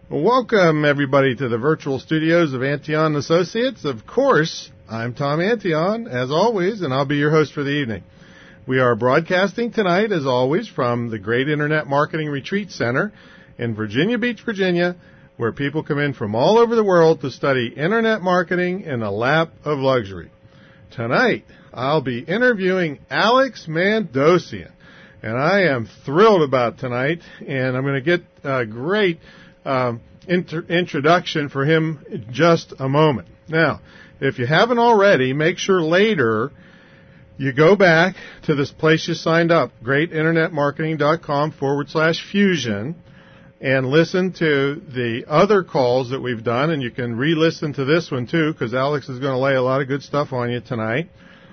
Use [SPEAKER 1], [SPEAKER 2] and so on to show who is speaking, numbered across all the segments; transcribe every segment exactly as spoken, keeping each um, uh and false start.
[SPEAKER 1] Welcome, everybody, to the virtual studios of Antion Associates. Of course, I'm Tom Antion, as always, and I'll be your host for the evening. We are broadcasting tonight, as always, from the Great Internet Marketing Retreat Center in Virginia Beach, Virginia, where people come in from all over the world to study Internet marketing in a lap of luxury. Tonight, I'll be interviewing Alex Mandossian, and I am thrilled about tonight, and I'm going to get a great um, inter- introduction for him in just a moment. Now, if you haven't already, make sure later you go back to this place you signed up, greatinternetmarketing.com forward slash fusion, and listen to the other calls that we've done, and you can re-listen to this one too, because Alex is going to lay a lot of good stuff on you tonight.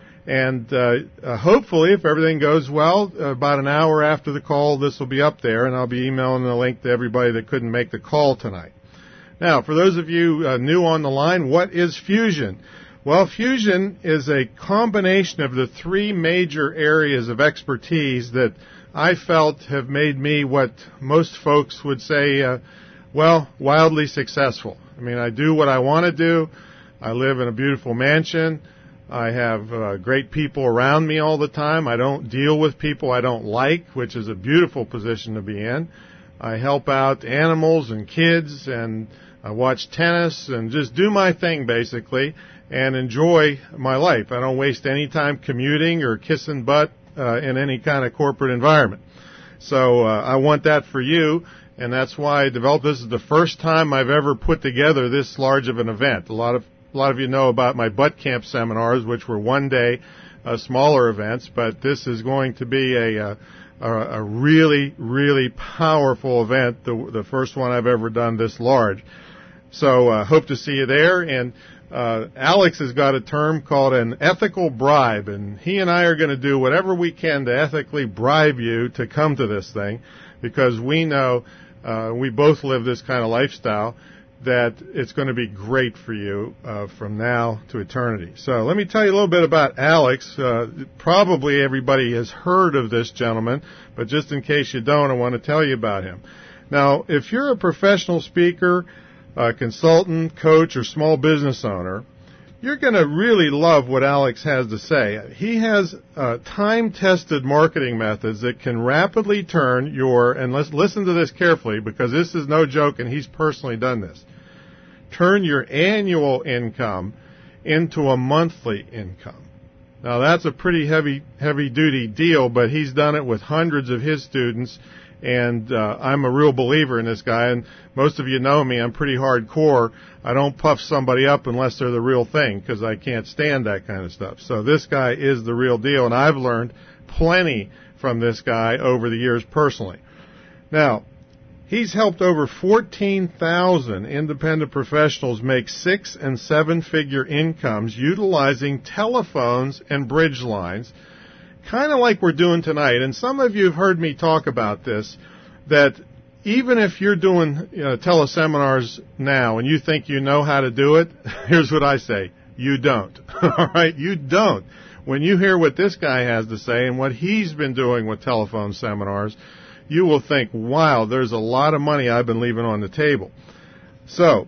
[SPEAKER 1] And uh, uh, hopefully, if everything goes well, uh, about an hour after the call, this will be up there, and I'll be emailing the link to everybody that couldn't make the call tonight. Now, for those of you uh, new on the line, what is Fusion? Well, Fusion is a combination of the three major areas of expertise that I felt have made me what most folks would say, uh, well, wildly successful. I mean, I do what I want to do. I live in a beautiful mansion. I have uh, great people around me all the time. I don't deal with people I don't like, which is a beautiful position to be in. I help out animals and kids, and I watch tennis and just do my thing, basically, and enjoy my life. I don't waste any time commuting or kissing butt uh, in any kind of corporate environment. So uh, I want that for you, and that's why I developed this. Is the first time I've ever put together this large of an event. A lot of A lot of you know about my Butt Camp seminars, which were one-day, uh, smaller events, but this is going to be a, a, a really, really powerful event, the, the first one I've ever done this large. So uh, hope to see you there. And uh, Alex has got a term called an ethical bribe, and he and I are going to do whatever we can to ethically bribe you to come to this thing, because we know uh, we both live this kind of lifestyle, that it's going to be great for you uh, from now to eternity. So let me tell you a little bit about Alex. Uh, probably everybody has heard of this gentleman, but just in case you don't, I want to tell you about him. Now, if you're a professional speaker, uh, consultant, coach, or small business owner, you're going to really love what Alex has to say. He has uh, time-tested marketing methods that can rapidly turn your, and let's listen to this carefully because this is no joke and he's personally done this, turn your annual income into a monthly income. Now, that's a pretty heavy, heavy-duty deal, but he's done it with hundreds of his students, and uh, I'm a real believer in this guy, and most of you know me. I'm pretty hardcore. I don't puff somebody up unless they're the real thing, because I can't stand that kind of stuff. So this guy is the real deal, and I've learned plenty from this guy over the years personally. Now, he's helped over fourteen thousand independent professionals make six- and seven-figure incomes utilizing telephones and bridge lines, kind of like we're doing tonight. And some of you have heard me talk about this, that even if you're doing you know, teleseminars now and you think you know how to do it, here's what I say. You don't. All right? You don't. When you hear what this guy has to say and what he's been doing with telephone seminars, you will think, wow, there's a lot of money I've been leaving on the table. So,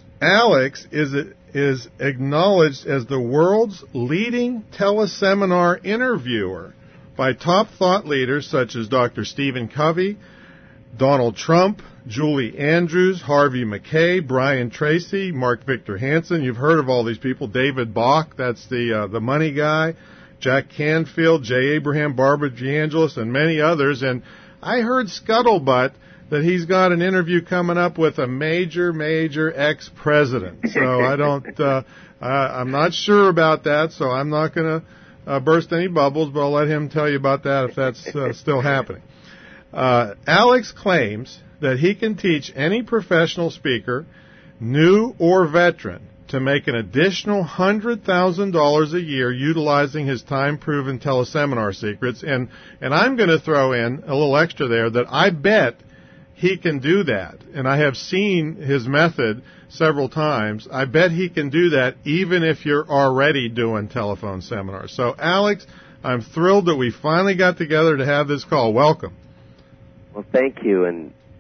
[SPEAKER 1] Alex is is acknowledged as the world's leading teleseminar interviewer by top thought leaders such as Doctor Stephen Covey, Donald Trump, Julie Andrews, Harvey Mackay, Brian Tracy, Mark Victor Hansen. You've heard of all these people. David Bach, that's the uh, the money guy, Jack Canfield, J. Abraham, Barbara DeAngelis, and many others. And I heard scuttlebutt that he's got an interview coming up with a major, major ex-president. So I don't, uh, I, I'm not sure about that, so I'm not going to uh, burst any bubbles, but I'll let him tell you about that if that's uh, still happening. Uh, Alex claims that he can teach any professional speaker, new or veteran, to make an additional one hundred thousand dollars a year utilizing his time-proven teleseminar secrets. And, and I'm going to throw in a little extra there that I bet he can do that. And I have seen his method several times. I bet he can do that even if you're already doing telephone seminars. So, Alex, I'm thrilled that we finally got together to have this call. Welcome.
[SPEAKER 2] Well, thank you. And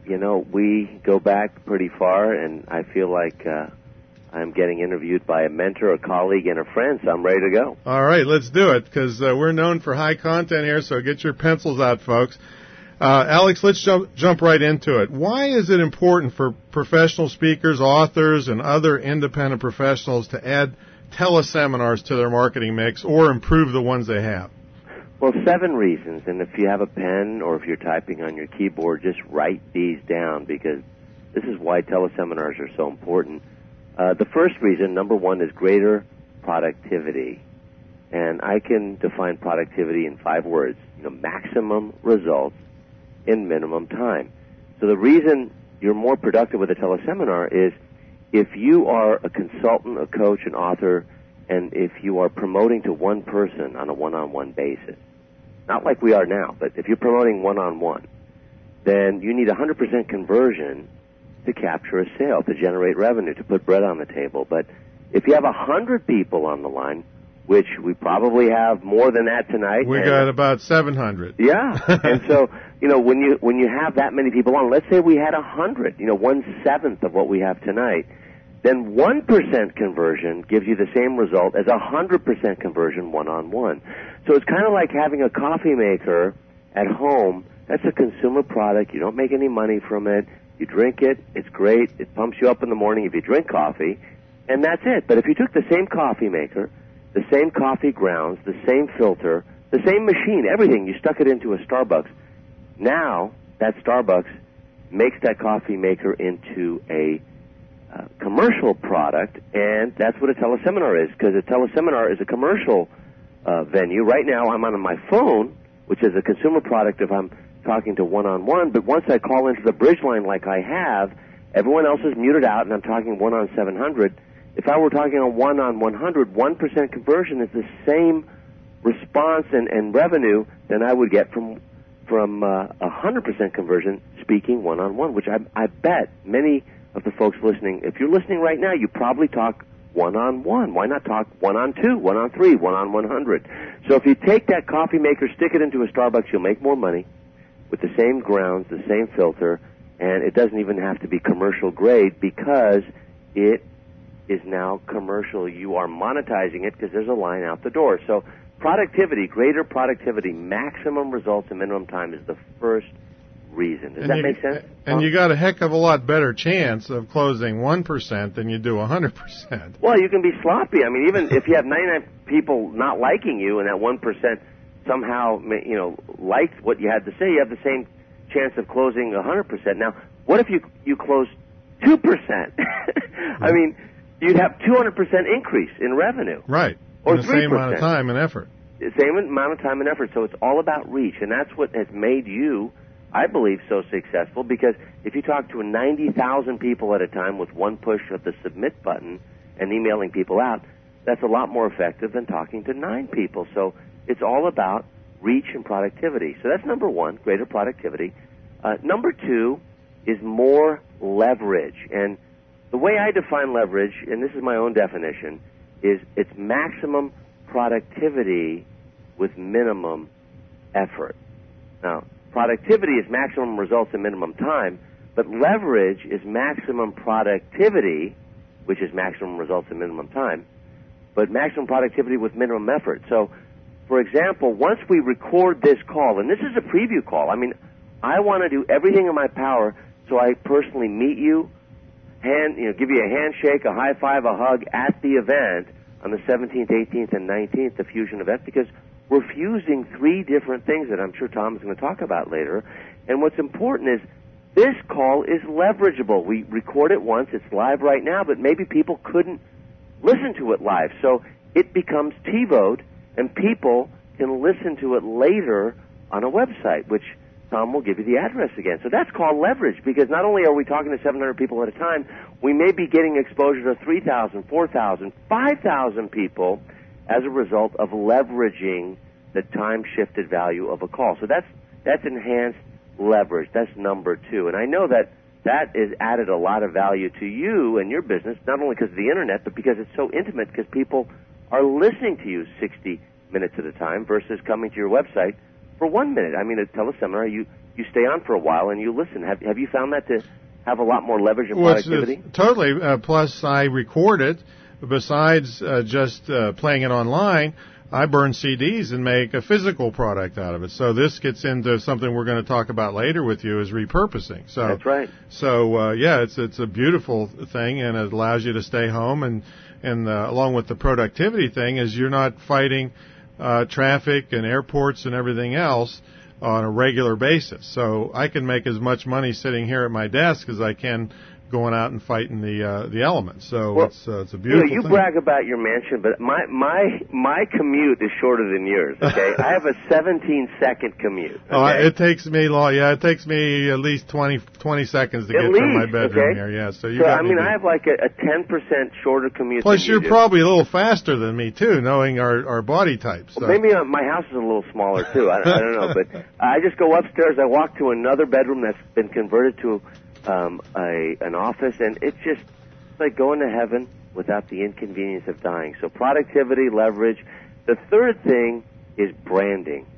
[SPEAKER 2] you know, we go back pretty far, and I feel like uh, I'm getting interviewed by a mentor, a colleague, and a friend, so I'm ready to go.
[SPEAKER 1] All right, let's do it, because uh, we're known for high content here, so get your pencils out, folks. Uh, Alex, let's jump, jump right into it. Why is it important for professional speakers, authors, and other independent professionals to add teleseminars to their marketing mix or improve the ones they have?
[SPEAKER 2] Well, seven reasons, and if you have a pen or if you're typing on your keyboard, just write these down, because this is why teleseminars are so important. Uh, the first reason, number one, is greater productivity. And I can define productivity in five words. You know, maximum results in minimum time. So the reason you're more productive with a teleseminar is if you are a consultant, a coach, an author, and if you are promoting to one person on a one-on-one basis, not like we are now, but if you're promoting one-on-one, then you need one hundred percent conversion to capture a sale, to generate revenue, to put bread on the table. But if you have one hundred people on the line, which we probably have more than that tonight.
[SPEAKER 1] We got about seven hundred.
[SPEAKER 2] Yeah. And so, you know, when you when you have that many people on, let's say we had one hundred, you know, one-seventh of what we have tonight, then one percent conversion gives you the same result as one hundred percent conversion one-on-one. So it's kind of like having a coffee maker at home. That's a consumer product. You don't make any money from it. You drink it. It's great. It pumps you up in the morning if you drink coffee, and that's it. But if you took the same coffee maker, the same coffee grounds, the same filter, the same machine, everything, you stuck it into a Starbucks, now that Starbucks makes that coffee maker into a uh, commercial product, and that's what a teleseminar is, because a teleseminar is a commercial uh, venue. Right now I'm on my phone, which is a consumer product if I'm talking to one-on-one, but once I call into the bridge line like I have, everyone else is muted out and I'm talking one on seven hundred. If I were talking on one on one hundred, one percent conversion is the same response and, and revenue than I would get from from uh, one hundred percent conversion speaking one-on-one, which I, I bet many of the folks listening, if you're listening right now, you probably talk one-on-one. Why not talk one-on-two, one-on-three, one-on-one hundred? So if you take that coffee maker, stick it into a Starbucks, you'll make more money with the same grounds, the same filter, and it doesn't even have to be commercial grade because it is now commercial. You are monetizing it because there's a line out the door. So productivity, greater productivity, maximum results in minimum time is the first reason. Does
[SPEAKER 1] and
[SPEAKER 2] that
[SPEAKER 1] you,
[SPEAKER 2] make sense?
[SPEAKER 1] And you got a heck of a lot better chance of closing one percent than you do one hundred percent.
[SPEAKER 2] Well, you can be sloppy. I mean, even if you have ninety-nine people not liking you and that one percent somehow, you know, liked what you had to say, you have the same chance of closing one hundred percent. Now, what if you you close two percent? I mean, you'd have two hundred percent increase in revenue.
[SPEAKER 1] Right.
[SPEAKER 2] Or
[SPEAKER 1] in the
[SPEAKER 2] three percent.
[SPEAKER 1] Same amount of time and effort.
[SPEAKER 2] The same amount of time and effort. So it's all about reach, and that's what has made you, I believe, so successful, because if you talk to ninety thousand people at a time with one push of the submit button and emailing people out, that's a lot more effective than talking to nine people. So it's all about reach and productivity. So that's number one, greater productivity. Uh, number two is more leverage. And the way I define leverage, and this is my own definition, is it's maximum productivity with minimum effort. Now, productivity is maximum results in minimum time, but leverage is maximum productivity, which is maximum results in minimum time, but maximum productivity with minimum effort. So, for example, once we record this call, and this is a preview call, I mean, I want to do everything in my power so I personally meet you, hand, you know, give you a handshake, a high five, a hug at the event on the seventeenth, eighteenth, and nineteenth, the Fusion event, because we're fusing three different things that I'm sure Tom is going to talk about later. And what's important is this call is leverageable. We record it once, it's live right now, but maybe people couldn't listen to it live. So it becomes TiVo'd, and people can listen to it later on a website, which Tom will give you the address again. So that's called leverage, because not only are we talking to seven hundred people at a time, we may be getting exposure to three thousand, four thousand, five thousand people as a result of leveraging the time-shifted value of a call. So that's that's enhanced leverage. That's number two. And I know that that has added a lot of value to you and your business, not only because of the Internet, but because it's so intimate, because people are listening to you sixty minutes at a time versus coming to your website for one minute. I mean, a teleseminar, you you stay on for a while and you listen. Have Have you found that to have a lot more leverage and
[SPEAKER 1] well, it's,
[SPEAKER 2] productivity?
[SPEAKER 1] It's totally. Uh, plus, I record it. Besides uh, just uh, playing it online, I burn C Ds and make a physical product out of it. So this gets into something we're going to talk about later with you, is repurposing. So
[SPEAKER 2] that's right.
[SPEAKER 1] So uh, yeah, it's it's a beautiful thing, and it allows you to stay home, and and uh, along with the productivity thing, is you're not fighting uh, traffic and airports and everything else on a regular basis. So I can make as much money sitting here at my desk as I can going out and fighting the uh, the elements. So well, it's uh, it's a beautiful
[SPEAKER 2] you know, you
[SPEAKER 1] thing.
[SPEAKER 2] brag about your mansion, but my my my commute is shorter than yours. Okay, I have a seventeen second commute. Okay?
[SPEAKER 1] Oh, it takes me long. Yeah, it takes me at least twenty, twenty seconds to
[SPEAKER 2] at
[SPEAKER 1] get
[SPEAKER 2] least,
[SPEAKER 1] from my bedroom
[SPEAKER 2] okay?
[SPEAKER 1] here. Yeah, so you.
[SPEAKER 2] So
[SPEAKER 1] got
[SPEAKER 2] I
[SPEAKER 1] me
[SPEAKER 2] mean,
[SPEAKER 1] good.
[SPEAKER 2] I have like a, a ten percent shorter commute.
[SPEAKER 1] Plus,
[SPEAKER 2] than
[SPEAKER 1] you're
[SPEAKER 2] you do.
[SPEAKER 1] probably a little faster than me too, knowing our our body types. So.
[SPEAKER 2] Well, maybe uh, my house is a little smaller too. I, I don't know, but I just go upstairs. I walk to another bedroom that's been converted to um, a an office, and it's just it's like going to heaven without the inconvenience of dying. So productivity, leverage. The third thing is branding.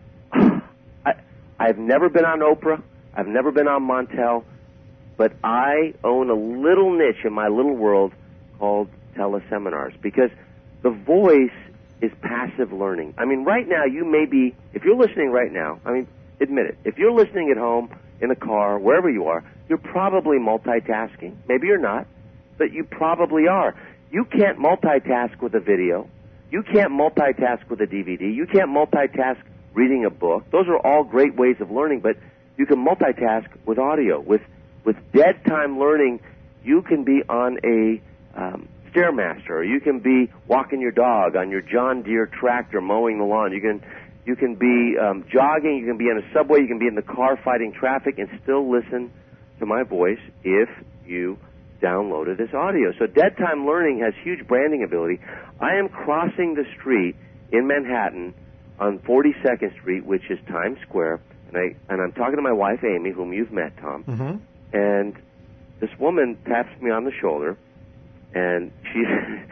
[SPEAKER 2] I, I've never been on Oprah. I've never been on Montel, but I own a little niche in my little world called teleseminars, because the voice is passive learning. I mean, right now you may be, if you're listening right now, I mean, admit it, if you're listening at home, in a car, wherever you are, you're probably multitasking. Maybe you're not, but you probably are. You can't multitask with a video. You can't multitask with a D V D. You can't multitask reading a book. Those are all great ways of learning, but you can multitask with audio. With with dead time learning, you can be on a um, Stairmaster, or you can be walking your dog on your John Deere tractor mowing the lawn. You can you can be um, jogging. You can be in a subway. You can be in the car fighting traffic and still listen to my voice if you downloaded this audio. So dead time learning has huge branding ability. I am crossing the street in Manhattan on forty-second Street, which is Times Square, and I and I'm talking to my wife Amy, whom you've met, Tom.
[SPEAKER 1] Mm-hmm.
[SPEAKER 2] And this woman taps me on the shoulder, and she's,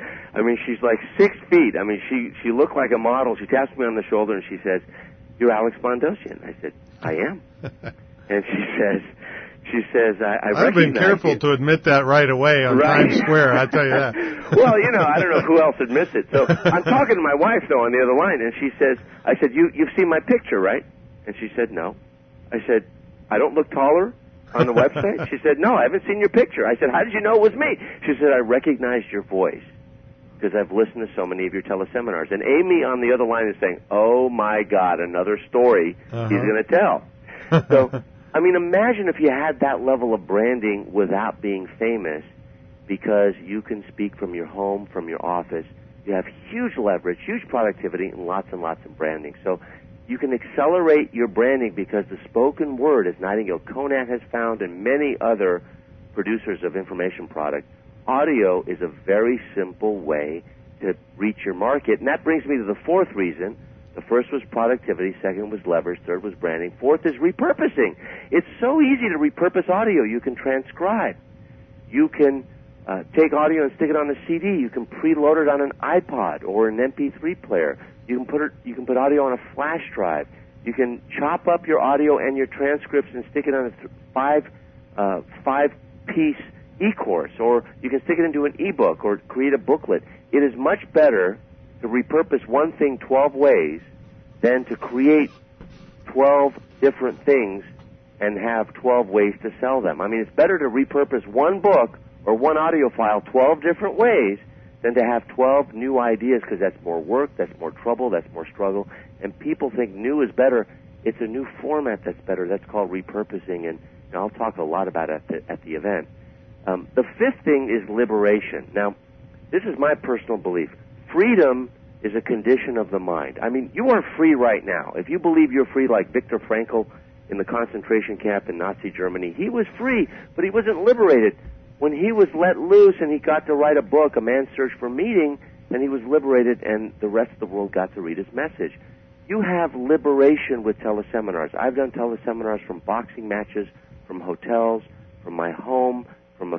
[SPEAKER 2] I mean, she's like six feet. I mean, she she looked like a model. She taps me on the shoulder and she says, "You're Alex Bondosian." I said, "I am." And she says, she says, I, I
[SPEAKER 1] I've been careful
[SPEAKER 2] you.
[SPEAKER 1] to admit that right away on
[SPEAKER 2] right.
[SPEAKER 1] Times Square, I tell you that.
[SPEAKER 2] Well, you know, I don't know who else admits it. So I'm talking to my wife, though, on the other line, and she says, I said, you, you've seen my picture, right? And she said, no. I said, I don't look taller on the website? She said, no, I haven't seen your picture. I said, how did you know it was me? She said, I recognized your voice because I've listened to so many of your teleseminars. And Amy on the other line is saying, oh, my God, another story uh-huh. he's going to tell. So, I mean, imagine if you had that level of branding without being famous, because you can speak from your home, from your office. You have huge leverage, huge productivity, and lots and lots of branding. So you can accelerate your branding because the spoken word, as Nightingale Conant has found and many other producers of information product, audio is a very simple way to reach your market. And that brings me to the fourth reason. The first was productivity, second was leverage, third was branding, fourth is repurposing. It's so easy to repurpose audio. You can transcribe. You can uh, take audio and stick it on a C D. You can preload it on an iPod or an M P three player. You can put it, you can put audio on a flash drive. You can chop up your audio and your transcripts and stick it on a th- five uh, five piece e-course, or you can stick it into an e-book or create a booklet. It is much better to repurpose one thing twelve ways than to create twelve different things and have twelve ways to sell them. I mean, it's better to repurpose one book or one audio file twelve different ways than to have twelve new ideas, because that's more work, that's more trouble, that's more struggle, and people think new is better. It's a new format that's better. That's called repurposing, and, and I'll talk a lot about it at the, at the event. Um, the fifth thing is liberation. Now, this is my personal belief. Freedom is a condition of the mind. I mean, you are free right now. If you believe you're free like Viktor Frankl in the concentration camp in Nazi Germany, he was free, but he wasn't liberated. When he was let loose and he got to write a book, A Man's Search for Meaning, then he was liberated and the rest of the world got to read his message. You have liberation with teleseminars. I've done teleseminars from boxing matches, from hotels, from my home, from a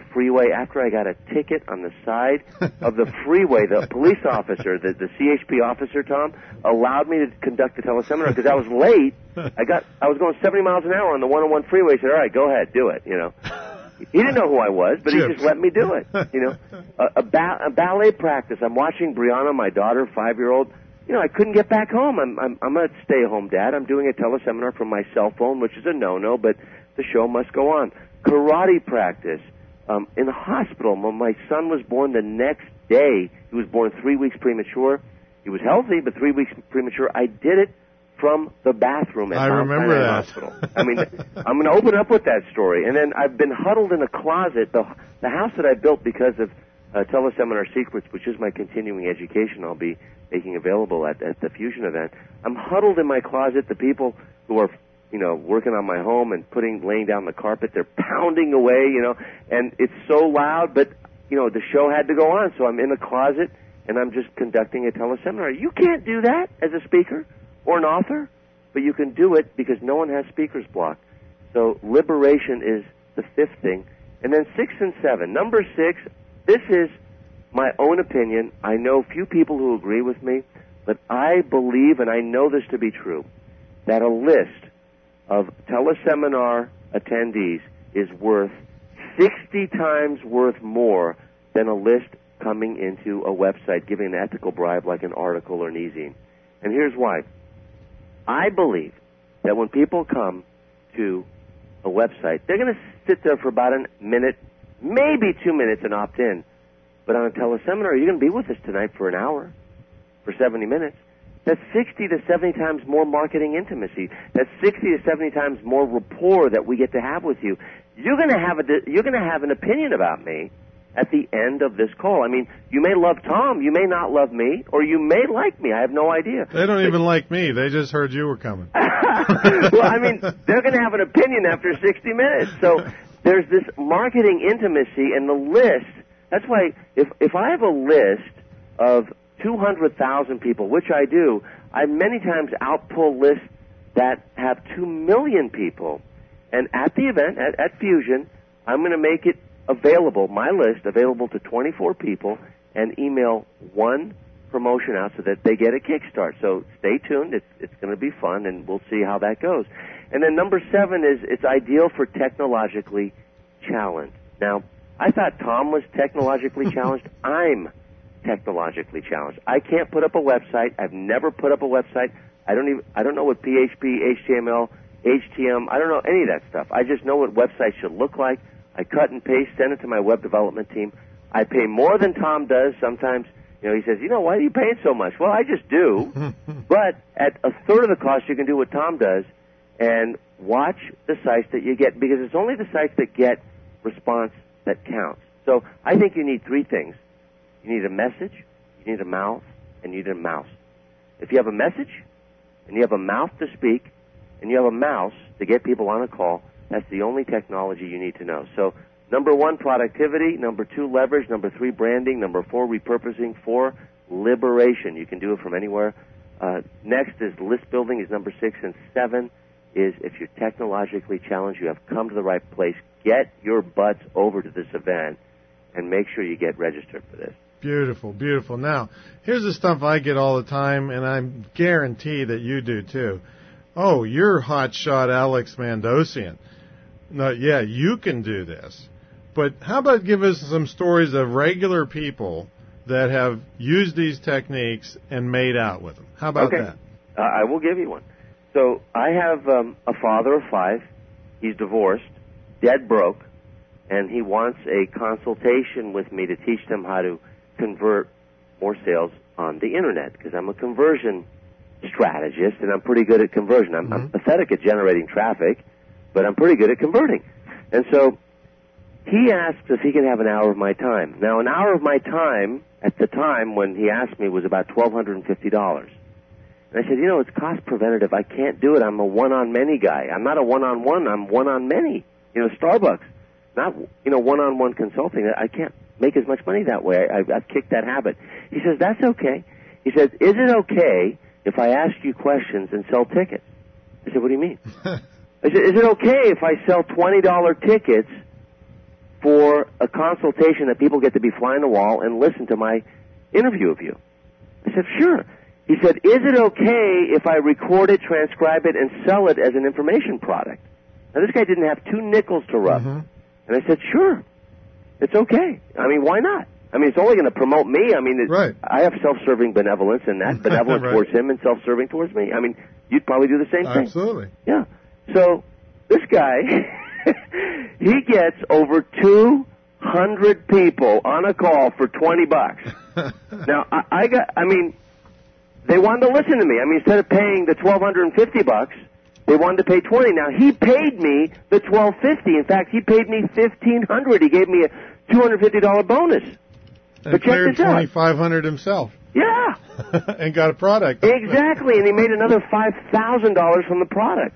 [SPEAKER 2] freeway after I got a ticket on the side of the freeway. The police officer, the, the C H P officer, Tom, allowed me to conduct a teleseminar because I was late. I got I was going seventy miles an hour on the one oh one freeway. He said, all right, go ahead, do it, you know. He didn't know who I was, but Chips. He just let me do it, you know. A, a, ba- a ballet practice. I'm watching Brianna, my daughter, five-year-old. You know, I couldn't get back home. I'm I'm, I'm a stay-at-home dad. I'm doing a teleseminar from my cell phone, which is a no-no, but the show must go on. Karate practice. Um, in the hospital, when my son was born the next day, he was born three weeks premature. He was healthy, but three weeks premature. I did it from the bathroom at
[SPEAKER 1] I
[SPEAKER 2] Mount
[SPEAKER 1] remember
[SPEAKER 2] Sinai
[SPEAKER 1] that.
[SPEAKER 2] Hospital. I mean, I'm going to open up with that story. And then I've been huddled in a closet. The, the house that I built because of uh, Teleseminar Secrets, which is my continuing education I'll be making available at, at the Fusion event. I'm huddled in my closet. The people who are you know, working on my home and putting, laying down the carpet. They're pounding away, you know, and it's so loud, but, you know, the show had to go on, so I'm in the closet, and I'm just conducting a teleseminar. You can't do that as a speaker or an author, but you can do it because no one has speaker's block. So liberation is the fifth thing. And then six and seven. Number six, this is my own opinion. I know few people who agree with me, but I believe, and I know this to be true, that a list of teleseminar attendees is worth sixty times worth more than a list coming into a website giving an ethical bribe like an article or an e-zine. And here's why. I believe that when people come to a website, they're going to sit there for about a minute, maybe two minutes and opt in. But on a teleseminar, you're going to be with us tonight for an hour, for seventy minutes. That's sixty to seventy times more marketing intimacy. That's sixty to seventy times more rapport that we get to have with you. You're going to have a you're going to have an opinion about me at the end of this call. I mean, you may love Tom, you may not love me, or you may like me. I have no idea.
[SPEAKER 1] They don't but, even like me. They just heard you were coming.
[SPEAKER 2] Well, I mean, they're going to have an opinion after sixty minutes. So there's this marketing intimacy, and the list. That's why if if I have a list of two hundred thousand people, which I do, I many times outpull lists that have two million people. And at the event, at, at Fusion, I'm going to make it available, my list, available to twenty-four people, and email one promotion out so that they get a kickstart. So stay tuned. It's, it's going to be fun, and we'll see how that goes. And then number seven is it's ideal for technologically challenged. Now, I thought Tom was technologically challenged. I'm technologically challenged. I can't put up a website. I've never put up a website. I don't even I don't know what P H P, H T M L, H T M, I don't know any of that stuff. I just know what websites should look like. I cut and paste, send it to my web development team. I pay more than Tom does. Sometimes, you know, he says, you know, why are you paying so much? Well, I just do. But at a third of the cost, you can do what Tom does and watch the sites that you get, because it's only the sites that get response that counts. So I think you need three things. You need a message, you need a mouth, and you need a mouse. If you have a message, and you have a mouth to speak, and you have a mouse to get people on a call, that's the only technology you need to know. So number one, productivity. Number two, leverage. Number three, branding. Number four, repurposing. Four, liberation. You can do it from anywhere. Uh, next is list building is number six. And seven is if you're technologically challenged, you have come to the right place. Get your butts over to this event and make sure you get registered for this.
[SPEAKER 1] Beautiful, beautiful. Now, here's the stuff I get all the time, and I guarantee that you do too. Oh, you're hotshot Alex Mandossian. No, yeah, you can do this. But how about give us some stories of regular people that have used these techniques and made out with them? How about
[SPEAKER 2] okay.
[SPEAKER 1] that?
[SPEAKER 2] Uh, I will give you one. So I have um, a father of five. He's divorced, dead broke, and he wants a consultation with me to teach them how to convert more sales on the internet, because I'm a conversion strategist and I'm pretty good at conversion. I'm, mm-hmm. I'm pathetic at generating traffic, but I'm pretty good at converting. And so he asked if he could have an hour of my time. Now, an hour of my time at the time when he asked me was about one thousand two hundred fifty dollars. And I said, you know, it's cost preventative. I can't do it. I'm a one-on-many guy. I'm not a one-on-one. I'm one-on-many. You know, Starbucks, not, you know, one-on-one consulting. I can't make as much money that way. I've, I've kicked that habit. He says, that's okay. He says, is it okay if I ask you questions and sell tickets? I said, what do you mean? I said, is it okay if I sell twenty dollars tickets for a consultation that people get to be fly on the wall and listen to my interview of you. I said, sure. He said, is it okay if I record it, transcribe it, and sell it as an information product? Now, this guy didn't have two nickels to rub.
[SPEAKER 1] Mm-hmm.
[SPEAKER 2] And I said, sure. It's okay. I mean, why not? I mean, it's only going to promote me. I mean, it,
[SPEAKER 1] right.
[SPEAKER 2] I have self-serving benevolence, and that benevolence
[SPEAKER 1] right.
[SPEAKER 2] towards him and self-serving towards me. I mean, you'd probably do the same thing.
[SPEAKER 1] Absolutely.
[SPEAKER 2] Yeah. So this guy, he gets over two hundred people on a call for twenty bucks. Now, I, I got, I mean, they wanted to listen to me. I mean, instead of paying the twelve fifty bucks, they wanted to pay twenty. Now, he paid me the twelve fifty. In fact, he paid me fifteen hundred. He gave me a two hundred fifty dollars bonus.
[SPEAKER 1] And
[SPEAKER 2] but check
[SPEAKER 1] cleared
[SPEAKER 2] this out.
[SPEAKER 1] twenty-five hundred himself.
[SPEAKER 2] Yeah.
[SPEAKER 1] And got a product.
[SPEAKER 2] Exactly, and he made another five thousand dollars from the product.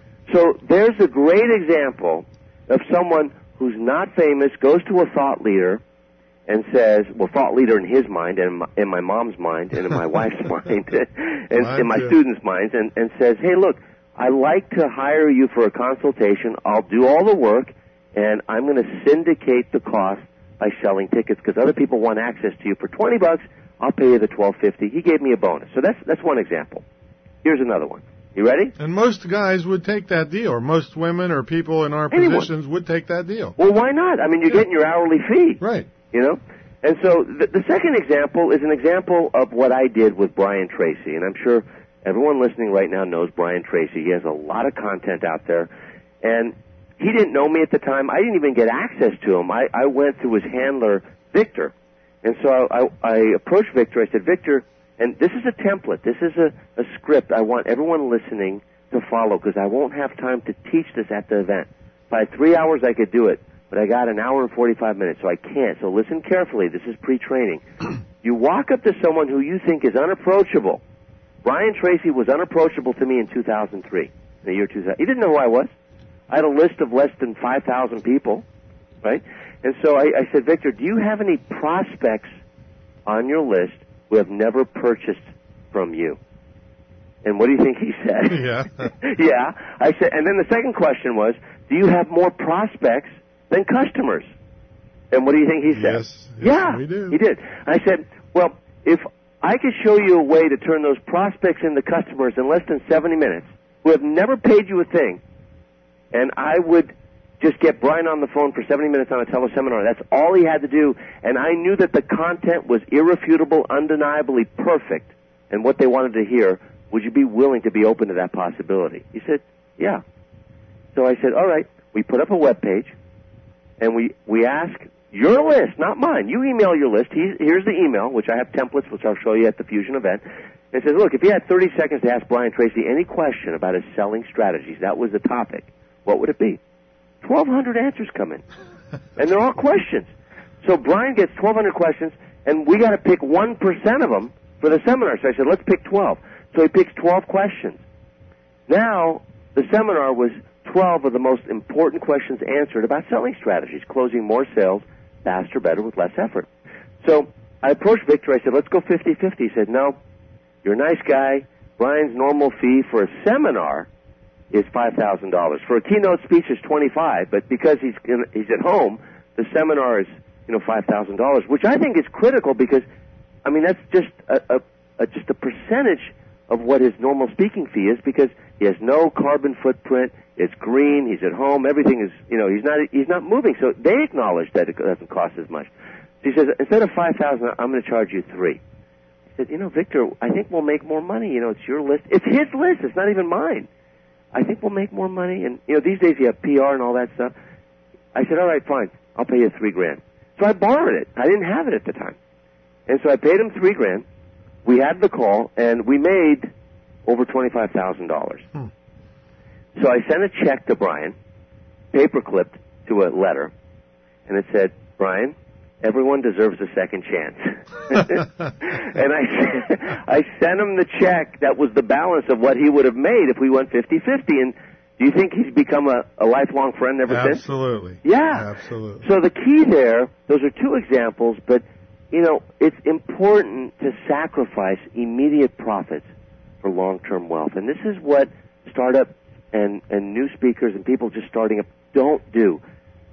[SPEAKER 2] So there's a great example of someone who's not famous, goes to a thought leader and says, well, thought leader in his mind and in my, in my mom's mind and in my wife's mind and
[SPEAKER 1] Mine
[SPEAKER 2] in my
[SPEAKER 1] too.
[SPEAKER 2] students' minds, and, and says, hey, look, I like to hire you for a consultation. I'll do all the work, and I'm going to syndicate the cost by selling tickets because other people want access to you for twenty bucks. I'll pay you the twelve fifty. He gave me a bonus. So that's that's one example. Here's another one. You ready?
[SPEAKER 1] And most guys would take that deal, or most women or people in our
[SPEAKER 2] Anyone.
[SPEAKER 1] positions would take that deal.
[SPEAKER 2] Well, why not? I mean, you're
[SPEAKER 1] Yeah.
[SPEAKER 2] getting your hourly fee.
[SPEAKER 1] Right.
[SPEAKER 2] You know? And so the, the second example is an example of what I did with Brian Tracy. And I'm sure everyone listening right now knows Brian Tracy. He has a lot of content out there. And he didn't know me at the time. I didn't even get access to him. I, I went through his handler, Victor. And so I, I approached Victor. I said, Victor, and this is a template. This is a, a script I want everyone listening to follow because I won't have time to teach this at the event. If I had three hours, I could do it. But I got an hour and forty-five minutes, so I can't. So listen carefully. This is pre-training. You walk up to someone who you think is unapproachable. Brian Tracy was unapproachable to me in two thousand three, in the year two thousand. He didn't know who I was. I had a list of less than five thousand people, right? And so I, I said, Victor, do you have any prospects on your list who have never purchased from you? And what do you think he said?
[SPEAKER 1] Yeah.
[SPEAKER 2] Yeah. I said, and then the second question was, do you have more prospects than customers? And what do you think he said?
[SPEAKER 1] Yes, yes,
[SPEAKER 2] yeah,
[SPEAKER 1] we do.
[SPEAKER 2] he did. I said, well, if I could show you a way to turn those prospects into customers in less than seventy minutes, who have never paid you a thing, and I would just get Brian on the phone for seventy minutes on a teleseminar. That's all he had to do, and I knew that the content was irrefutable, undeniably perfect, and what they wanted to hear. Would you be willing to be open to that possibility? He said, yeah. So I said, all right. We put up a web page, and we, we ask your list, not mine. You email your list. He, here's the email, which I have templates, which I'll show you at the Fusion event. It says, look, if you had thirty seconds to ask Brian Tracy any question about his selling strategies, that was the topic, what would it be? twelve hundred answers come in. And they're all questions. So Brian gets twelve hundred questions, and we got to pick one percent of them for the seminar. So I said, let's pick twelve. So he picks twelve questions. Now, the seminar was twelve of the most important questions answered about selling strategies, closing more sales faster, better, with less effort. So I approached Victor. I said, let's go fifty-fifty. He said, no, you're a nice guy. Brian's normal fee for a seminar is five thousand dollars. For a keynote speech is twenty-five dollars, but because he's in, he's at home, the seminar is, you know, five thousand dollars, which I think is critical because, I mean, that's just a, a, a just a percentage of what his normal speaking fee is because he has no carbon footprint. It's green. He's at home. Everything is, you know, he's not he's not moving. So they acknowledge that it doesn't cost as much. So he says, instead of five thousand dollars, I'm going to charge you three. I said, you know, Victor, I think we'll make more money. You know, it's your list. It's his list. It's not even mine. I think we'll make more money. And, you know, these days you have P R and all that stuff. I said, all right, fine. I'll pay you three grand. So I borrowed it. I didn't have it at the time. And so I paid him three grand. We had the call, and we made over twenty-five thousand dollars. Hmm. So I sent a check to Brian, paper-clipped to a letter, and it said, Brian, everyone deserves a second chance. And I, I sent him the check that was the balance of what he would have made if we went fifty-fifty. And do you think he's become a, a lifelong friend ever since?
[SPEAKER 1] Absolutely.
[SPEAKER 2] Yeah.
[SPEAKER 1] Absolutely.
[SPEAKER 2] So the key there, those are two examples, but, you know, it's important to sacrifice immediate profits for long-term wealth. And this is what startup and, and new speakers and people just starting up don't do.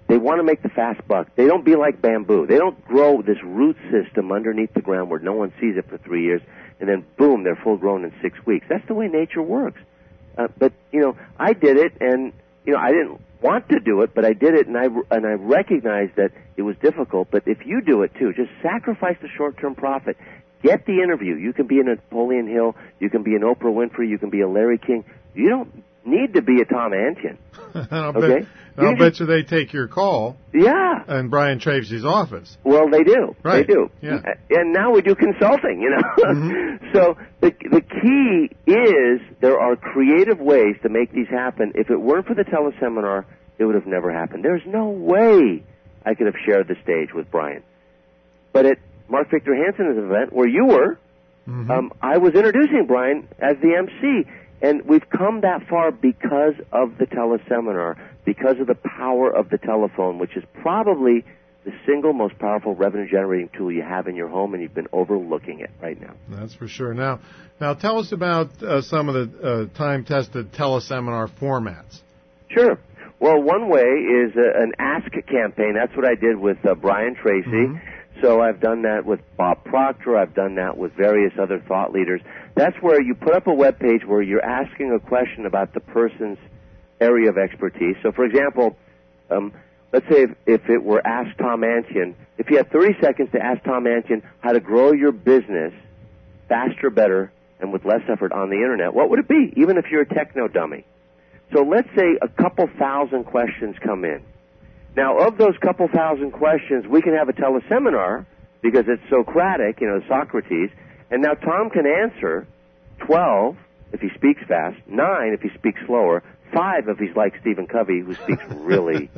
[SPEAKER 2] they want to make the fast buck. They don't be like bamboo. They don't grow this root system underneath the ground where no one sees it for three years, and then, boom, they're full-grown in six weeks. That's the way nature works. Uh, but, you know, I did it, and, you know, I didn't want to do it, but I did it, and I, and I recognized that it was difficult. But if you do it, too, just sacrifice the short-term profit. Get the interview. You can be a Napoleon Hill. You can be an Oprah Winfrey. You can be a Larry King. You don't need to be a Tom Antion.
[SPEAKER 1] I'll
[SPEAKER 2] okay?
[SPEAKER 1] bet, I'll bet you they take your call.
[SPEAKER 2] Yeah.
[SPEAKER 1] In Brian Tracy's office.
[SPEAKER 2] Well, they do.
[SPEAKER 1] Right.
[SPEAKER 2] They do.
[SPEAKER 1] Yeah.
[SPEAKER 2] And now we do consulting, you know.
[SPEAKER 1] Mm-hmm.
[SPEAKER 2] So the the key is there are creative ways to make these happen. If it weren't for the teleseminar, it would have never happened. There's no way I could have shared the stage with Brian. But at Mark Victor Hansen's event, where you were, mm-hmm. um, I was introducing Brian as the M C. And we've come that far because of the teleseminar, because of the power of the telephone, which is probably the single most powerful revenue-generating tool you have in your home, and you've been overlooking it right now.
[SPEAKER 1] That's for sure. Now, now tell us about uh, some of the uh, time-tested teleseminar formats.
[SPEAKER 2] Sure. Well, one way is uh, an ask campaign. That's what I did with uh, Brian Tracy. Mm-hmm. So I've done that with Bob Proctor. I've done that with various other thought leaders. That's where you put up a web page where you're asking a question about the person's area of expertise. So, for example, um, let's say if, if it were Ask Tom Antion, if you had thirty seconds to ask Tom Antion how to grow your business faster, better, and with less effort on the Internet, what would it be, even if you're a techno dummy? So let's say a couple thousand questions come in. Now, of those couple thousand questions, we can have a teleseminar because it's Socratic, you know, Socrates, and now Tom can answer twelve if he speaks fast, nine if he speaks slower, five if he's like Stephen Covey, who speaks really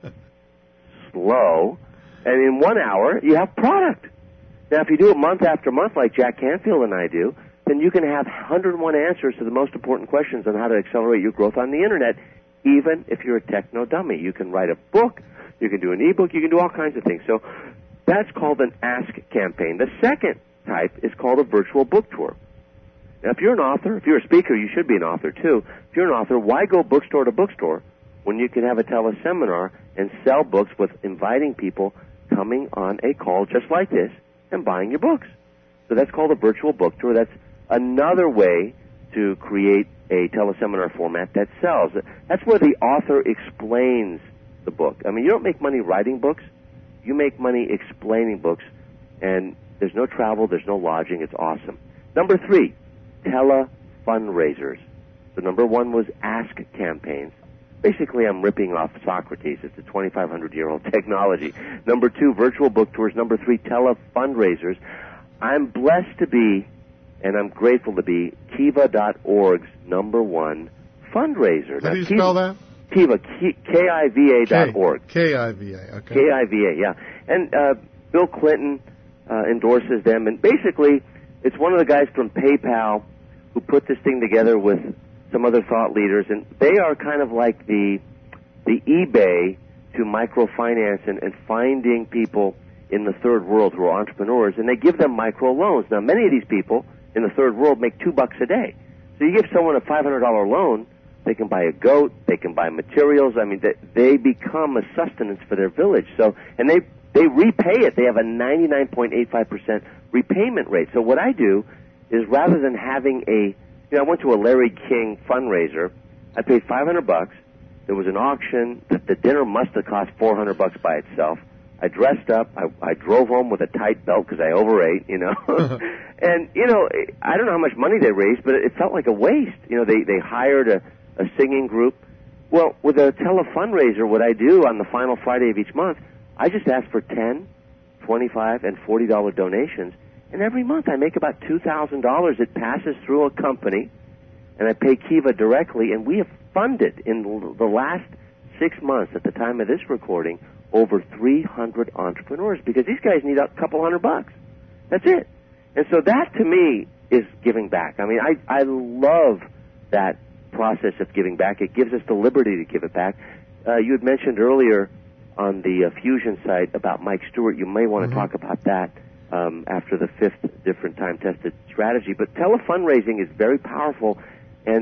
[SPEAKER 2] slow, and in one hour, you have product. Now, if you do it month after month like Jack Canfield and I do, then you can have one hundred one answers to the most important questions on how to accelerate your growth on the Internet, even if you're a techno dummy. You can write a book, you can do an ebook, you can do all kinds of things. So that's called an ask campaign. The second type is called a virtual book tour. Now, if you're an author, if you're a speaker, you should be an author too. If you're an author, why go bookstore to bookstore when you can have a teleseminar and sell books with inviting people coming on a call just like this and buying your books? So that's called a virtual book tour. That's another way to create a teleseminar format that sells. That's where the author explains the book. I mean, you don't make money writing books. You make money explaining books, and there's no travel, there's no lodging. It's awesome. Number three, tele-fundraisers. So number one was ask campaigns. Basically, I'm ripping off Socrates. It's a twenty-five hundred year old technology. Number two, virtual book tours. Number three, tele-fundraisers. I'm blessed to be, and I'm grateful to be, Kiva dot org's number one fundraiser.
[SPEAKER 1] How do you spell that?
[SPEAKER 2] Kiva, K I V A dot org.
[SPEAKER 1] K I V A, okay.
[SPEAKER 2] K I V A, yeah. And uh, Bill Clinton uh, endorses them, and basically, it's one of the guys from PayPal who put this thing together with some other thought leaders, and they are kind of like the the eBay to microfinance and, and finding people in the third world who are entrepreneurs, and they give them micro loans. Now, many of these people in the third world make two bucks a day. So you give someone a five hundred dollar loan, they can buy a goat, they can buy materials. I mean, they, they become a sustenance for their village. So, and they they repay it. They have a ninety-nine point eight five percent repayment rate. So what I do is rather than having a, you know, I went to a Larry King fundraiser. I paid five hundred bucks. There was an auction. The, the dinner must have cost four hundred bucks by itself. I dressed up. I, I drove home with a tight belt because I overate, you know. And, you know, I don't know how much money they raised, but it felt like a waste. You know, they, they hired a, a singing group. Well, with a tele-fundraiser, what I do on the final Friday of each month, I just ask for ten, twenty-five, and forty dollar donations. And every month I make about two thousand dollars. It passes through a company, and I pay Kiva directly, and we have funded in the last six months at the time of this recording over three hundred entrepreneurs because these guys need a couple hundred bucks. That's it. And so that, to me, is giving back. I mean, I, I love that process of giving back. It gives us the liberty to give it back. Uh, you had mentioned earlier on the uh, Fusion site about Mike Stewart. You may want to mm-hmm. talk about that um, after the fifth different time-tested strategy. But tele-fundraising is very powerful, and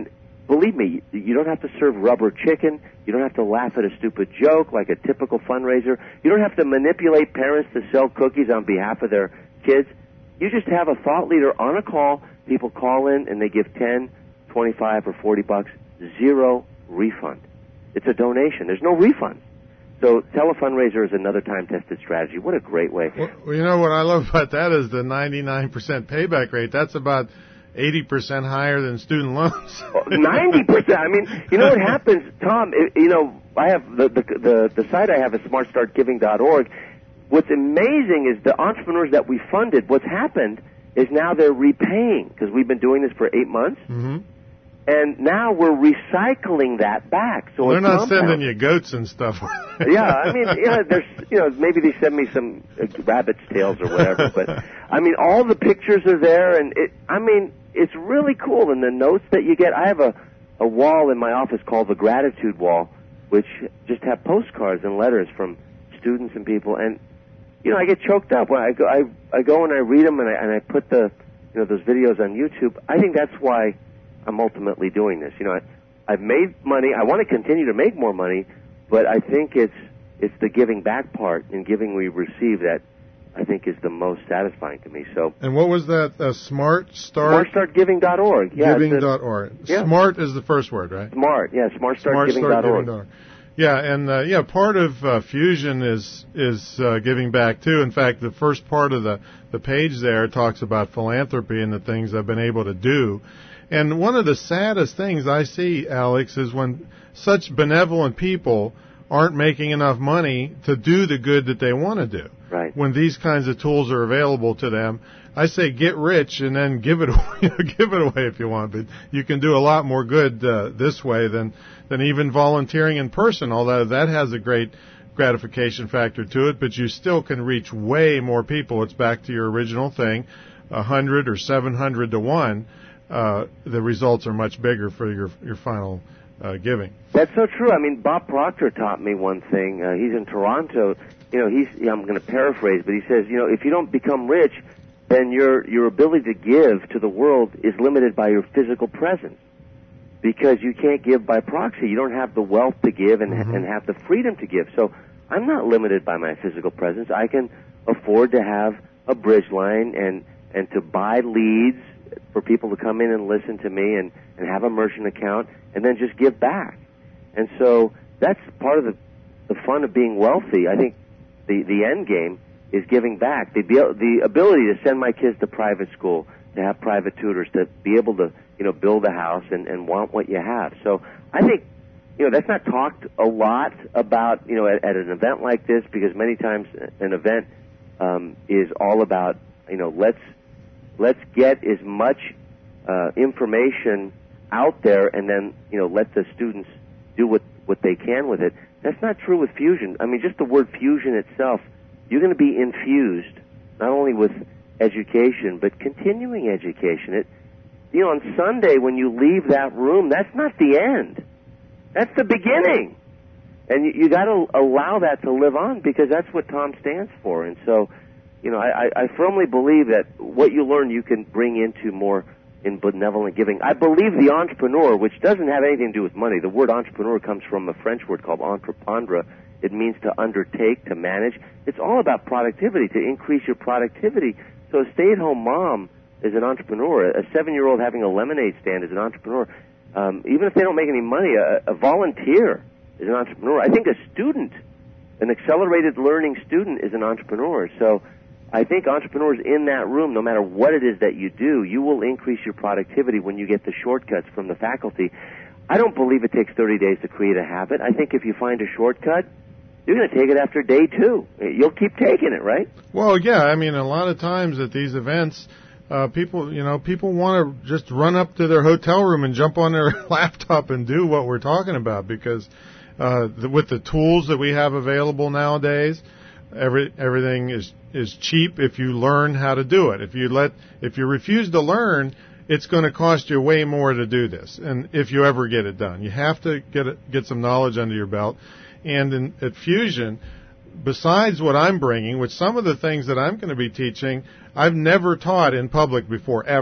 [SPEAKER 2] believe me, you don't have to serve rubber chicken. You don't have to laugh at a stupid joke like a typical fundraiser. You don't have to manipulate parents to sell cookies on behalf of their kids. You just have a thought leader on a call. People call in and they give ten, twenty-five, or forty bucks. Zero refund. It's a donation. There's no refund. So telefundraiser is another time-tested strategy. What a great way.
[SPEAKER 1] Well, you know what I love about that is the ninety-nine percent payback rate. That's about eighty percent higher than student loans.
[SPEAKER 2] ninety percent. I mean, you know what happens, Tom? It, you know, I have the, the the the site I have is smart start giving dot org. What's amazing is the entrepreneurs that we funded. What's happened is now they're repaying because we've been doing this for eight months.
[SPEAKER 1] Mm-hmm.
[SPEAKER 2] And now we're recycling that back. So
[SPEAKER 1] they're not sending you goats and stuff.
[SPEAKER 2] Yeah, I mean, yeah, there's, you know, maybe they send me some uh, rabbit's tails or whatever. But I mean, all the pictures are there, and it. I mean, it's really cool. And the notes that you get, I have a a wall in my office called the Gratitude Wall, which just have postcards and letters from students and people. And you know, I get choked up when I go. I I go and I read them, and I and I put the, you know, those videos on YouTube. I think that's why I'm ultimately doing this. You know, I, I've made money. I want to continue to make more money, but I think it's it's the giving back part and giving we receive that I think is the most satisfying to me. So. And
[SPEAKER 1] what was that? Uh, Smart Start.
[SPEAKER 2] smart start giving dot org. Yeah.
[SPEAKER 1] Giving dot org. Yeah. Smart is the first word, right?
[SPEAKER 2] Smart. Yeah. smart start giving dot org.
[SPEAKER 1] Yeah, and uh, yeah, part of uh, Fusion is is uh, giving back too. In fact, the first part of the the page there talks about philanthropy and the things I've been able to do. And one of the saddest things I see, Alex, is when such benevolent people aren't making enough money to do the good that they want to do.
[SPEAKER 2] Right.
[SPEAKER 1] When these kinds of tools are available to them, I say get rich and then give it away. You know, give it away if you want, but you can do a lot more good uh, this way than than even volunteering in person. Although that has a great gratification factor to it, but you still can reach way more people. It's back to your original thing, a hundred or seven hundred to one. Uh, the results are much bigger for your your final uh, giving.
[SPEAKER 2] That's so true. I mean, Bob Proctor taught me one thing. Uh, he's in Toronto. You know, he's. Yeah, I'm going to paraphrase, but he says, you know, if you don't become rich, then your your ability to give to the world is limited by your physical presence, because you can't give by proxy. You don't have the wealth to give and mm-hmm. and have the freedom to give. So I'm not limited by my physical presence. I can afford to have a bridge line and and to buy leads for people to come in and listen to me and, and have a merchant account and then just give back. And so that's part of the, the fun of being wealthy. I think the, the end game is giving back. The, the ability to send my kids to private school, to have private tutors, to be able to, you know, build a house and, and want what you have. So I think, you know, that's not talked a lot about, you know, at, at an event like this, because many times an event um, is all about, you know, let's Let's get as much uh, information out there, and then, you know, let the students do what, what they can with it. That's not true with Fusion. I mean, just the word fusion itself, you're going to be infused not only with education but continuing education. It, you know, on Sunday when you leave that room, that's not the end. That's the beginning, and you, you got to allow that to live on, because that's what Tom stands for. And so, you know, I, I firmly believe that what you learn you can bring into more in benevolent giving. I believe the entrepreneur, which doesn't have anything to do with money, the word entrepreneur comes from a French word called entreprendre. It means to undertake, to manage. It's all about productivity, to increase your productivity. So a stay-at-home mom is an entrepreneur. A seven-year-old having a lemonade stand is an entrepreneur. Um, even if they don't make any money, a, a volunteer is an entrepreneur. I think a student, an accelerated learning student, is an entrepreneur. So I think entrepreneurs in that room, no matter what it is that you do, you will increase your productivity when you get the shortcuts from the faculty. I don't believe it takes thirty days to create a habit. I think if you find a shortcut, you're going to take it after day two. You'll keep taking it, right?
[SPEAKER 1] Well, yeah. I mean, a lot of times at these events, uh, people, you know, people want to just run up to their hotel room and jump on their laptop and do what we're talking about, because uh, the, with the tools that we have available nowadays, every everything is is cheap if you learn how to do it. If you let, if you refuse to learn, it's going to cost you way more to do this. And if you ever get it done, you have to get it, get some knowledge under your belt. And in, at Fusion, besides what I'm bringing, which some of the things that I'm going to be teaching, I've never taught in public before, ever.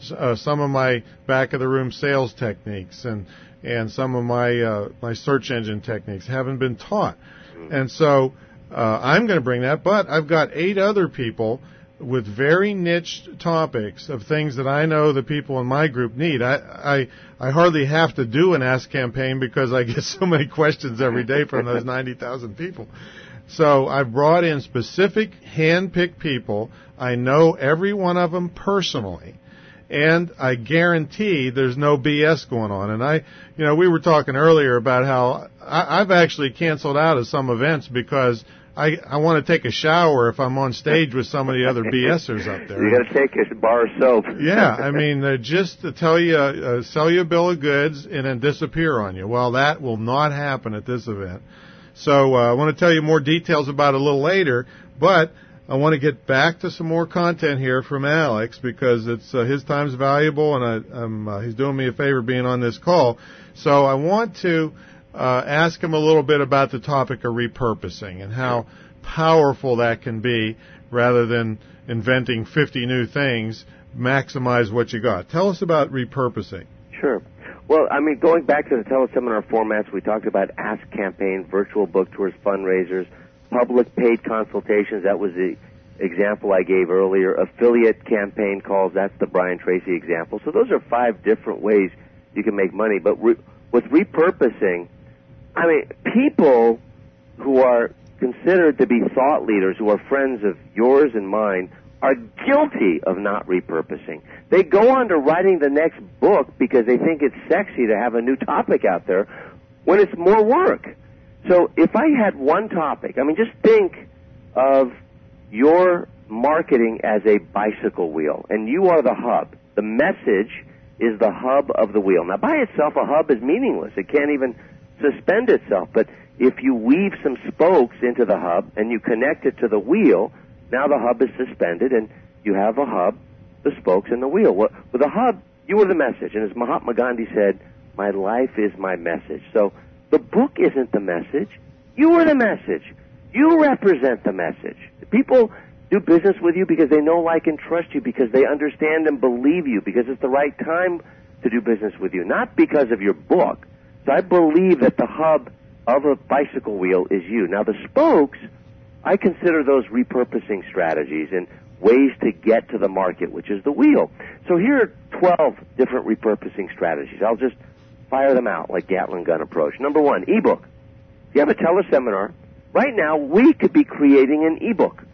[SPEAKER 1] uh, some of my back of the room sales techniques and and some of my uh, my search engine techniques haven't been taught. And so uh, I'm going to bring that, but I've got eight other people with very niche topics of things that I know the people in my group need. I, I I hardly have to do an Ask campaign because I get so many questions every day from those ninety thousand people. So I've brought in specific hand-picked people. I know every one of them personally. And I guarantee there's no B S going on. And I, you know, we were talking earlier about how I, I've actually canceled out of some events because I, I want to take a shower if I'm on stage with some of the other BSers up there.
[SPEAKER 2] You got to take a bar of soap.
[SPEAKER 1] Yeah, I mean, they're just to tell you, uh, sell you a bill of goods and then disappear on you. Well, that will not happen at this event. So uh, I want to tell you more details about it a little later, but I want to get back to some more content here from Alex because it's uh, his time's valuable, and I, I'm, uh, he's doing me a favor being on this call. So I want to uh, ask him a little bit about the topic of repurposing and how powerful that can be rather than inventing fifty new things. Maximize what you got. Tell us about repurposing.
[SPEAKER 2] Sure. Well, I mean, going back to the teleseminar formats, we talked about Ask Campaign, virtual book tours, fundraisers, public paid consultations. That was the example I gave earlier. Affiliate campaign calls. That's the Brian Tracy example. So those are five different ways you can make money. But re- with repurposing, I mean, people who are considered to be thought leaders, who are friends of yours and mine, are guilty of not repurposing. They go on to writing the next book because they think it's sexy to have a new topic out there when it's more work. So if I had one topic, I mean, just think of your marketing as a bicycle wheel, and you are the hub. The message is the hub of the wheel. Now, by itself, a hub is meaningless. It can't even suspend itself. But if you weave some spokes into the hub and you connect it to the wheel, now the hub is suspended, and you have a hub, the spokes, and the wheel. Well, with a hub, you are the message. And as Mahatma Gandhi said, my life is my message. So the book isn't the message. You are the message. You represent the message. People do business with you because they know, like, and trust you, because they understand and believe you, because it's the right time to do business with you, not because of your book. So I believe that the hub of a bicycle wheel is you. Now, the spokes, I consider those repurposing strategies and ways to get to the market, which is the wheel. So here are twelve different repurposing strategies. I'll just fire them out like Gatling gun approach. Number one, ebook. If you have a teleseminar, right now we could be creating an ebook.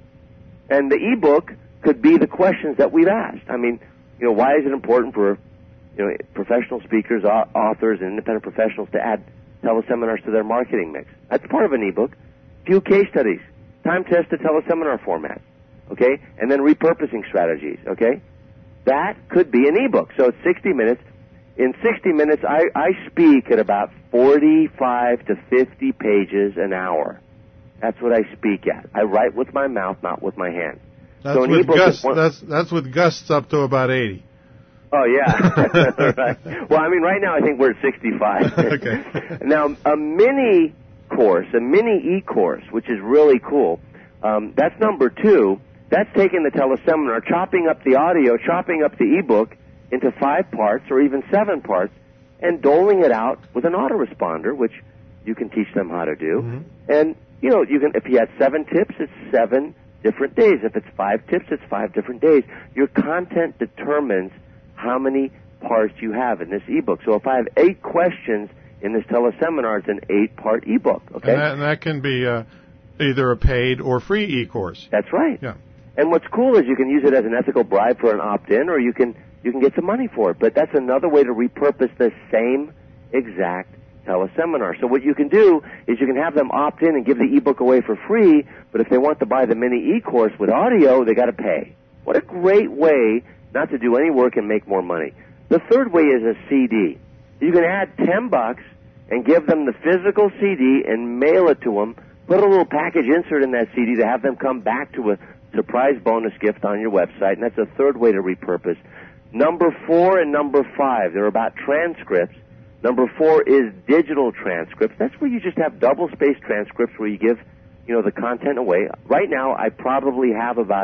[SPEAKER 2] And the ebook could be the questions that we've asked. I mean, you know, why is it important for, you know, professional speakers, authors, and independent professionals to add teleseminars to their marketing mix? That's part of an ebook. Few case studies, time-tested teleseminar format, okay? And then repurposing strategies, okay? That could be an ebook. So it's sixty minutes. In sixty minutes, I, I speak at about forty-five to fifty pages an hour. That's what I speak at. I write with my mouth, not with my hands.
[SPEAKER 1] That's,
[SPEAKER 2] so an
[SPEAKER 1] with,
[SPEAKER 2] ebook
[SPEAKER 1] gusts,
[SPEAKER 2] is one,
[SPEAKER 1] that's, that's with gusts up to about eighty.
[SPEAKER 2] Oh, yeah. Right. Well, I mean, right now I think we're at sixty-five.
[SPEAKER 1] Okay.
[SPEAKER 2] Now, a mini course, a mini e-course, which is really cool, um, that's number two. That's taking the teleseminar, chopping up the audio, chopping up the ebook into five parts or even seven parts, and doling it out with an autoresponder, which you can teach them how to do.
[SPEAKER 1] Mm-hmm.
[SPEAKER 2] And, you know, you can, if you had seven tips, it's seven different days. If it's five tips, it's five different days. Your content determines how many parts you have in this ebook. So if I have eight questions in this teleseminar, it's an eight-part ebook, okay?
[SPEAKER 1] And that, and that can be uh, either a paid or free e-course.
[SPEAKER 2] That's right.
[SPEAKER 1] Yeah.
[SPEAKER 2] And what's cool is you can use it as an ethical bribe for an opt-in, or you can you can get some money for it. But that's another way to repurpose the same exact teleseminar. So what you can do is you can have them opt in and give the ebook away for free, but if they want to buy the mini e-course with audio, they got to pay. What a great way not to do any work and make more money. The third way is a C D. You can add ten bucks and give them the physical C D and mail it to them. Put a little package insert in that C D to have them come back to a surprise bonus gift on your website, and that's a third way to repurpose. Number four and number five, they're about transcripts. Number four is digital transcripts. That's where you just have double-spaced transcripts where you give, you know, the content away. Right now, I probably have about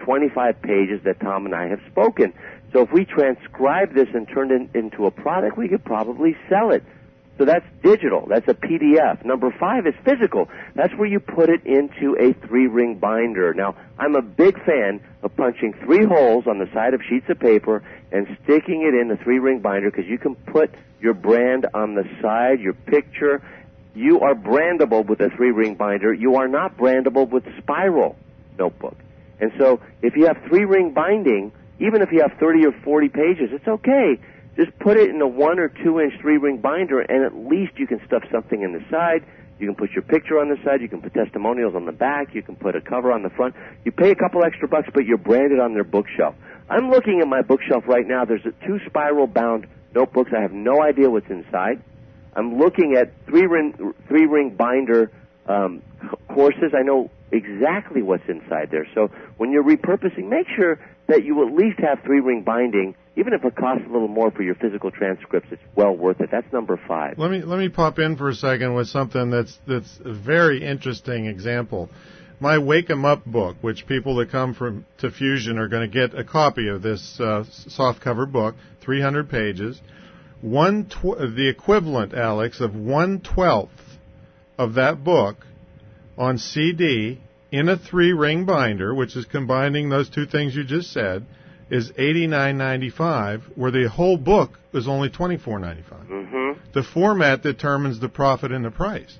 [SPEAKER 2] twenty-five pages that Tom and I have spoken. So if we transcribe this and turn it into a product, we could probably sell it. So that's digital. That's a P D F. Number five is physical. That's where you put it into a three-ring binder. Now, I'm a big fan of punching three holes on the side of sheets of paper and sticking it in the three-ring binder because you can put your brand on the side, your picture. You are brandable with a three-ring binder. You are not brandable with spiral notebook. And so if you have three-ring binding, even if you have thirty or forty pages, it's okay. Just put it in a one or two inch three ring binder, and at least you can stuff something in the side. You can put your picture on the side. You can put testimonials on the back. You can put a cover on the front. You pay a couple extra bucks, but you're branded on their bookshelf. I'm looking at my bookshelf right now. There's two spiral bound notebooks. I have no idea what's inside. I'm looking at three ring three ring binder um, courses. I know exactly what's inside there. So when you're repurposing, make sure that you at least have three ring binding. Even if it costs a little more for your physical transcripts, it's well worth it. That's number five.
[SPEAKER 1] Let me let me pop in for a second with something that's that's a very interesting example. My Wake 'em Up book, which people that come from to Fusion are going to get a copy of this uh, softcover book, three hundred pages. One tw- the equivalent, Alex, of one twelfth of that book on C D in a three-ring binder, which is combining those two things you just said, is eighty-nine ninety-five, where the whole book is only twenty-four ninety-five.
[SPEAKER 2] Mm-hmm.
[SPEAKER 1] The format determines the profit and the price.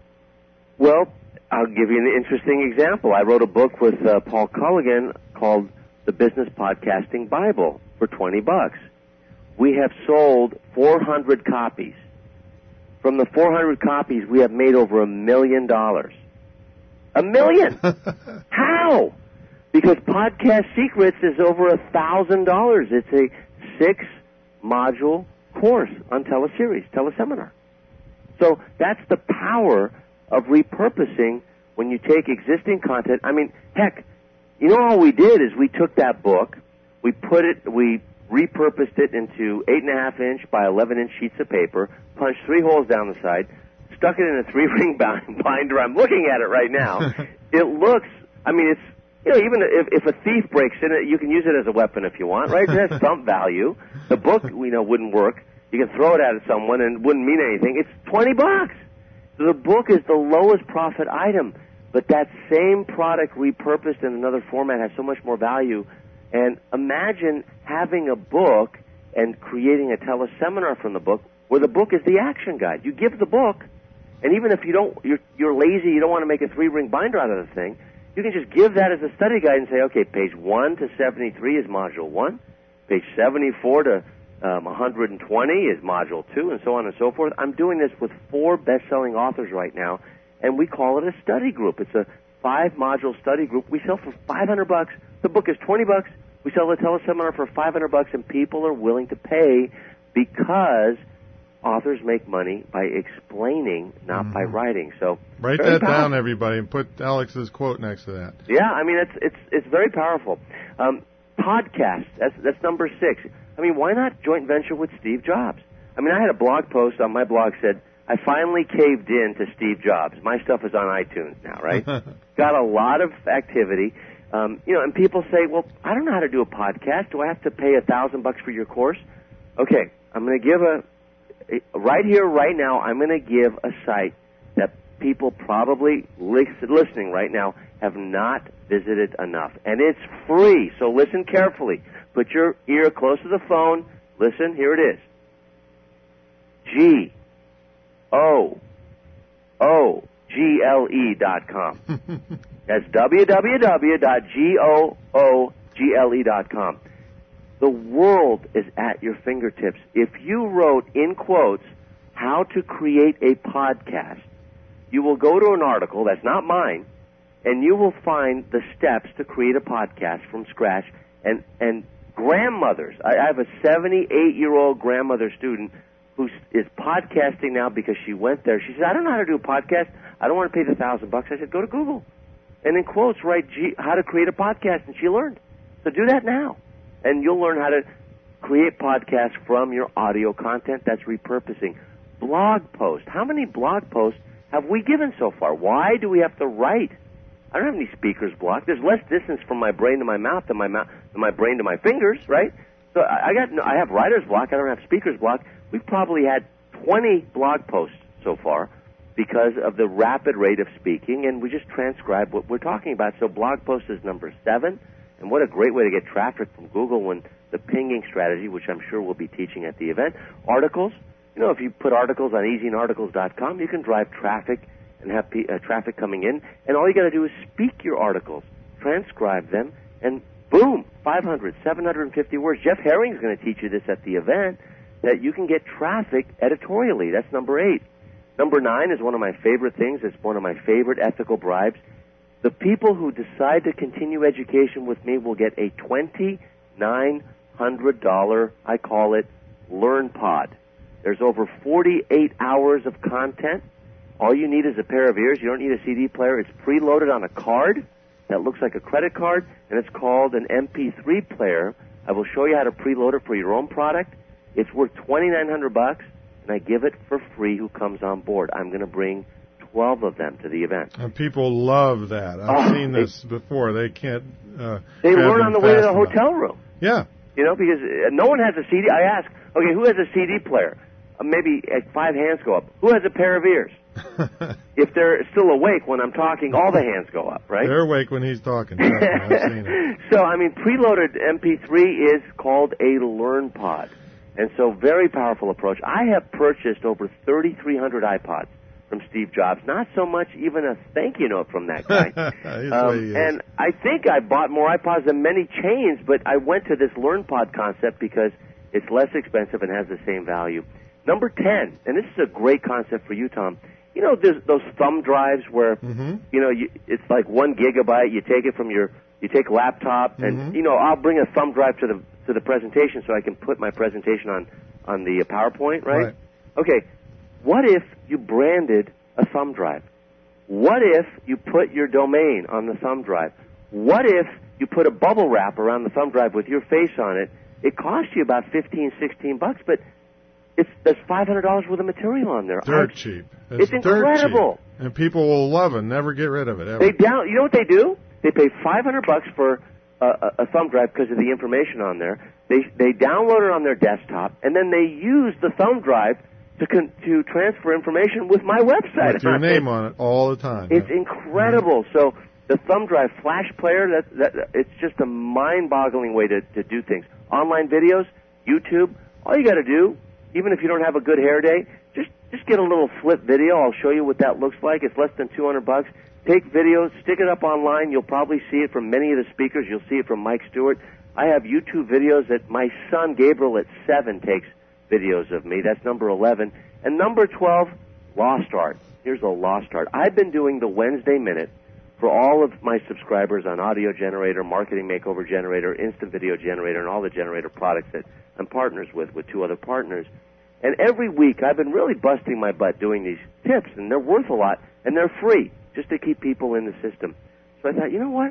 [SPEAKER 2] Well, I'll give you an interesting example. I wrote a book with uh, Paul Culligan called The Business Podcasting Bible for twenty bucks. We have sold four hundred copies. From the four hundred copies, we have made over a million dollars. A million! How? Because Podcast Secrets is over a thousand dollars. It's a six-module course on teleseries, teleseminar. So that's the power of repurposing when you take existing content. I mean, heck, you know all we did is we took that book, we put it, we repurposed it into eight and a half inch by eleven inch sheets of paper, punched three holes down the side, stuck it in a three-ring binder. I'm looking at it right now. It looks, I mean, it's, you know, even if, if a thief breaks in it, you can use it as a weapon if you want, right? It has some value. The book, we know, wouldn't work. You can throw it at someone and it wouldn't mean anything. It's twenty bucks. So the book is the lowest profit item, but that same product repurposed in another format has so much more value. And imagine having a book and creating a teleseminar from the book where the book is the action guide. You give the book, and even if you don't, you're, you're lazy, you don't want to make a three-ring binder out of the thing, you can just give that as a study guide and say, okay, page one to seventy-three is module one, page seventy-four to um, one hundred twenty is module two, and so on and so forth. I'm doing this with four best-selling authors right now, and we call it a study group. It's a five-module study group. We sell for five hundred bucks. The book is twenty bucks. We sell the teleseminar for five hundred bucks, and people are willing to pay because authors make money by explaining, not mm-hmm. by writing. So
[SPEAKER 1] write that powerful. down, everybody, and put Alex's quote next to that.
[SPEAKER 2] Yeah, I mean it's it's it's very powerful. Um, podcasts. That's that's number six. I mean, why not joint venture with Steve Jobs? I mean, I had a blog post on my blog said I finally caved in to Steve Jobs. My stuff is on iTunes now, right? Got a lot of activity. Um, you know, and people say, well, I don't know how to do a podcast. Do I have to pay a thousand bucks for your course? Okay, I'm going to give a right here, right now, I'm going to give a site that people probably listening right now have not visited enough. And it's free, so listen carefully. Put your ear close to the phone. Listen, here it is. G O O G L E dot com. That's w w w dot google dot com. The world is at your fingertips. If you wrote in quotes, how to create a podcast, you will go to an article that's not mine, and you will find the steps to create a podcast from scratch. And, and grandmothers, I have a seventy-eight-year-old grandmother student who is podcasting now because she went there. She said, I don't know how to do a podcast. I don't want to pay the thousand bucks. I said, go to Google. And in quotes, write G- how to create a podcast, and she learned. So do that now. And you'll learn how to create podcasts from your audio content. That's repurposing. Blog posts. How many blog posts have we given so far? Why do we have to write? I don't have any speakers blocked. There's less distance from my brain to my mouth than my mouth, than my brain to my fingers, right? So I, I got, no, I have writer's block. I don't have speaker's block. We've probably had twenty blog posts so far because of the rapid rate of speaking, and we just transcribe what we're talking about. So blog post is number seven, and what a great way to get traffic from Google when the pinging strategy, which I'm sure we'll be teaching at the event. Articles, you know, if you put articles on easy and articles dot com, you can drive traffic and have p- uh, traffic coming in, and all you got to do is speak your articles, transcribe them, and boom, five hundred, seven hundred fifty words. Jeff Herring's going to teach you this at the event, that you can get traffic editorially. That's number eight. Number nine is one of my favorite things. It's one of my favorite ethical bribes. The people who decide to continue education with me will get a twenty-nine hundred dollars, I call it, Learn Pod. There's over forty-eight hours of content. All you need is a pair of ears. You don't need a C D player. It's preloaded on a card that looks like a credit card, and it's called an M P three player. I will show you how to preload it for your own product. It's worth twenty-nine hundred bucks, and I give it for free who comes on board. I'm going to bring twelve of them to the event.
[SPEAKER 1] And people love that. I've
[SPEAKER 2] oh,
[SPEAKER 1] seen this they, before. They can't uh
[SPEAKER 2] They learn on the way to the
[SPEAKER 1] enough.
[SPEAKER 2] hotel room.
[SPEAKER 1] Yeah.
[SPEAKER 2] You know, because no one has a C D. I ask, okay, who has a C D player? Uh, maybe uh, five hands go up. Who has a pair of ears? If they're still awake when I'm talking, all the hands go up, right?
[SPEAKER 1] They're awake when he's talking. I've seen it.
[SPEAKER 2] So, I mean, preloaded M P three is called a Learn Pod. And so, very powerful approach. I have purchased over thirty-three hundred iPods from Steve Jobs. Not so much even a thank you note from that guy. um, and I think I bought more iPods than many chains, but I went to this Learn Pod concept because it's less expensive and has the same value. Number ten, and this is a great concept for you, Tom. You know, there's those thumb drives where, mm-hmm. you know, you, it's like one gigabyte. You take it from your, you take a laptop, and, mm-hmm. you know, I'll bring a thumb drive to the to the presentation so I can put my presentation on, on the PowerPoint, right?
[SPEAKER 1] right?
[SPEAKER 2] Okay, what if you branded a thumb drive? What if you put your domain on the thumb drive? What if you put a bubble wrap around the thumb drive with your face on it? It costs you about fifteen, sixteen bucks, but It's there's five hundred dollars worth of material on there.
[SPEAKER 1] Dirt
[SPEAKER 2] Art.
[SPEAKER 1] cheap.
[SPEAKER 2] It's, it's incredible.
[SPEAKER 1] Cheap. And people will love it, never get rid of it ever.
[SPEAKER 2] They down. You know what they do? They pay five hundred bucks for a, a, a thumb drive because of the information on there. They they download it on their desktop, and then they use the thumb drive to con- to transfer information with my website.
[SPEAKER 1] With your name on it all the time.
[SPEAKER 2] It's incredible. Mm-hmm. So the thumb drive flash player, that, that it's just a mind-boggling way to, to do things. Online videos, YouTube, all you got to do, even if you don't have a good hair day, just just get a little flip video. I'll show you what that looks like. It's less than two hundred bucks. Take videos, stick it up online. You'll probably see it from many of the speakers. You'll see it from Mike Stewart. I have YouTube videos that my son Gabriel at seven takes videos of me. That's number eleven. And number twelve, Lost Art. Here's a Lost Art. I've been doing the Wednesday Minute for all of my subscribers on Audio Generator, Marketing Makeover Generator, Instant Video Generator, and all the generator products that I'm partners with, with two other partners. And every week I've been really busting my butt doing these tips, and they're worth a lot, and they're free, just to keep people in the system. So I thought, you know what?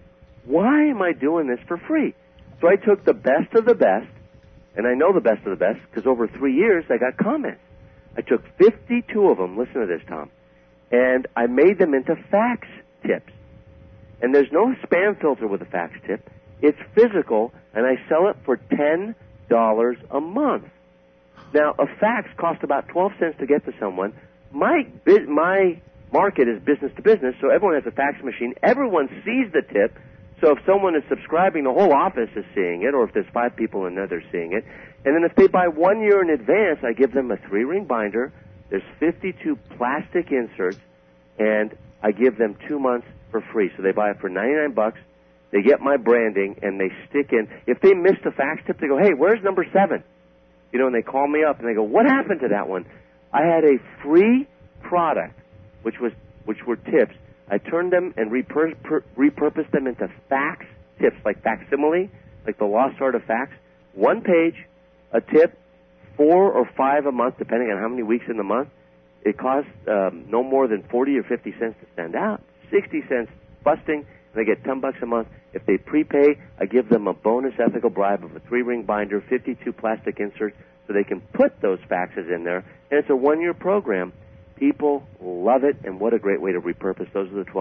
[SPEAKER 2] Why am I doing this for free? So I took the best of the best, and I know the best of the best because over three years I got comments. I took fifty-two of them, listen to this, Tom, and I made them into fax tips. And there's no spam filter with a fax tip. It's physical, and I sell it for ten dollars a month. Now, a fax costs about twelve cents to get to someone. My my market is business to business, so everyone has a fax machine. Everyone sees the tip, so if someone is subscribing, the whole office is seeing it, or if there's five people in there, they're seeing it. And then if they buy one year in advance, I give them a three-ring binder. There's fifty-two plastic inserts, and I give them two months for free. So they buy it for ninety-nine bucks. They get my branding, and they stick in. If they missed a fax tip, they go, hey, where's number seven? You know, and they call me up, and they go, what happened to that one? I had a free product, which was which were tips. I turned them and repur- per- repurposed them into fax tips, like facsimile, like the Lost Art of Fax. One page, a tip, four or five a month, depending on how many weeks in the month. It costs um, no more than forty or fifty cents to send out, sixty cents busting, and they get ten bucks a month. If they prepay, I give them a bonus ethical bribe of a three-ring binder, fifty-two plastic inserts, so they can put those faxes in there. And it's a one-year program. People love it, and what a great way to repurpose. Those are the twelve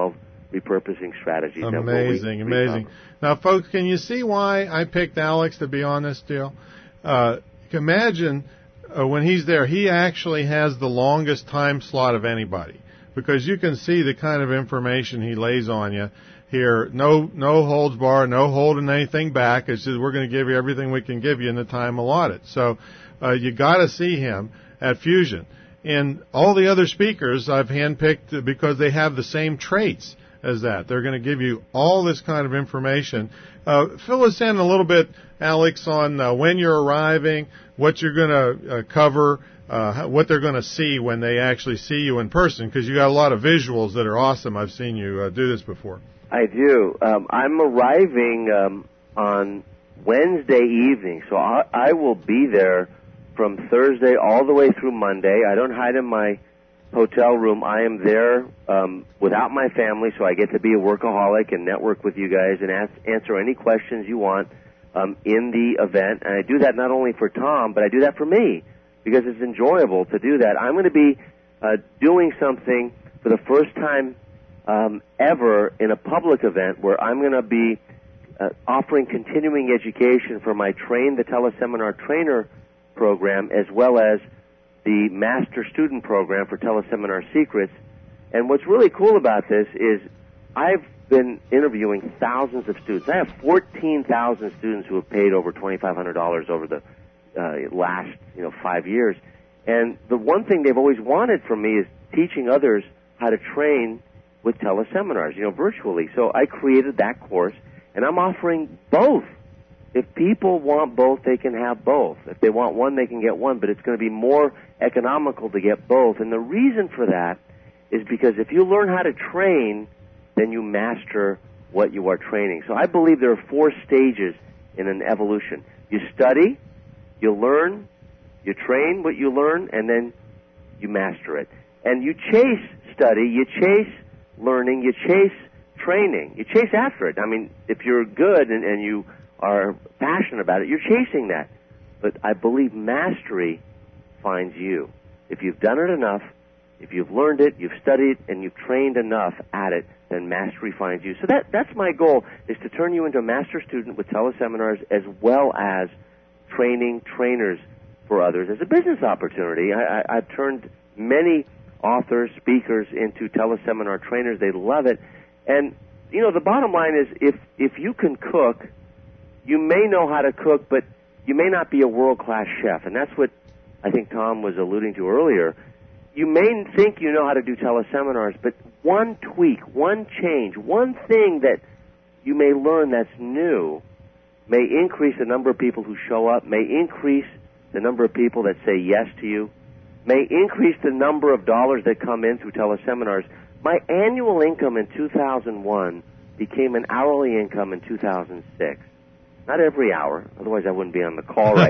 [SPEAKER 2] repurposing strategies.
[SPEAKER 1] Amazing,
[SPEAKER 2] that we,
[SPEAKER 1] amazing.
[SPEAKER 2] We
[SPEAKER 1] now, folks, can you see why I picked Alex to be on this deal? Uh, imagine uh, when he's there, he actually has the longest time slot of anybody, because you can see the kind of information he lays on you here. No, no holds barred, no holding anything back. It's just we're going to give you everything we can give you in the time allotted. So uh, you got to see him at Fusion. And all the other speakers I've handpicked because they have the same traits as that. They're going to give you all this kind of information. Uh, fill us in a little bit, Alex, on uh, when you're arriving, what you're going to uh, cover, uh, what they're going to see when they actually see you in person, because you got a lot of visuals that are awesome. I've seen you uh, do this before.
[SPEAKER 2] I do. Um, I'm arriving um, on Wednesday evening, so I, I will be there from Thursday all the way through Monday. I don't hide in my hotel room. I am there um, without my family, so I get to be a workaholic and network with you guys and ask, answer any questions you want um, in the event. And I do that not only for Tom, but I do that for me because it's enjoyable to do that. I'm going to be uh, doing something for the first time um, ever in a public event where I'm going to be uh, offering continuing education for my Train the Teleseminar Trainer program as well as the Master Student Program for Teleseminar Secrets. And what's really cool about this is I've been interviewing thousands of students. I have fourteen thousand students who have paid over twenty-five hundred dollars over the uh, last you know five years. And the one thing they've always wanted from me is teaching others how to train with teleseminars, you know, virtually. So I created that course, and I'm offering both. If people want both, they can have both. If they want one, they can get one, but it's going to be more economical to get both. And the reason for that is because if you learn how to train, then you master what you are training. So I believe there are four stages in an evolution. You study, you learn, you train what you learn, and then you master it. And you chase study, you chase learning, you chase training. You chase after it. I mean, if you're good and, and you are passionate about it, you're chasing that. But I believe mastery finds you. If you've done it enough, if you've learned it, you've studied, and you've trained enough at it, then mastery finds you. So that that's my goal, is to turn you into a master student with teleseminars as well as training trainers for others as a business opportunity. I, I, I've turned many authors, speakers into teleseminar trainers. They love it. And, you know, the bottom line is if if you can cook, you may know how to cook, but you may not be a world-class chef. And that's what I think Tom was alluding to earlier. You may think you know how to do teleseminars, but one tweak, one change, one thing that you may learn that's new may increase the number of people who show up, may increase the number of people that say yes to you, may increase the number of dollars that come in through teleseminars. My annual income in two thousand one became an hourly income in two thousand six. Not every hour, otherwise I wouldn't be on the call right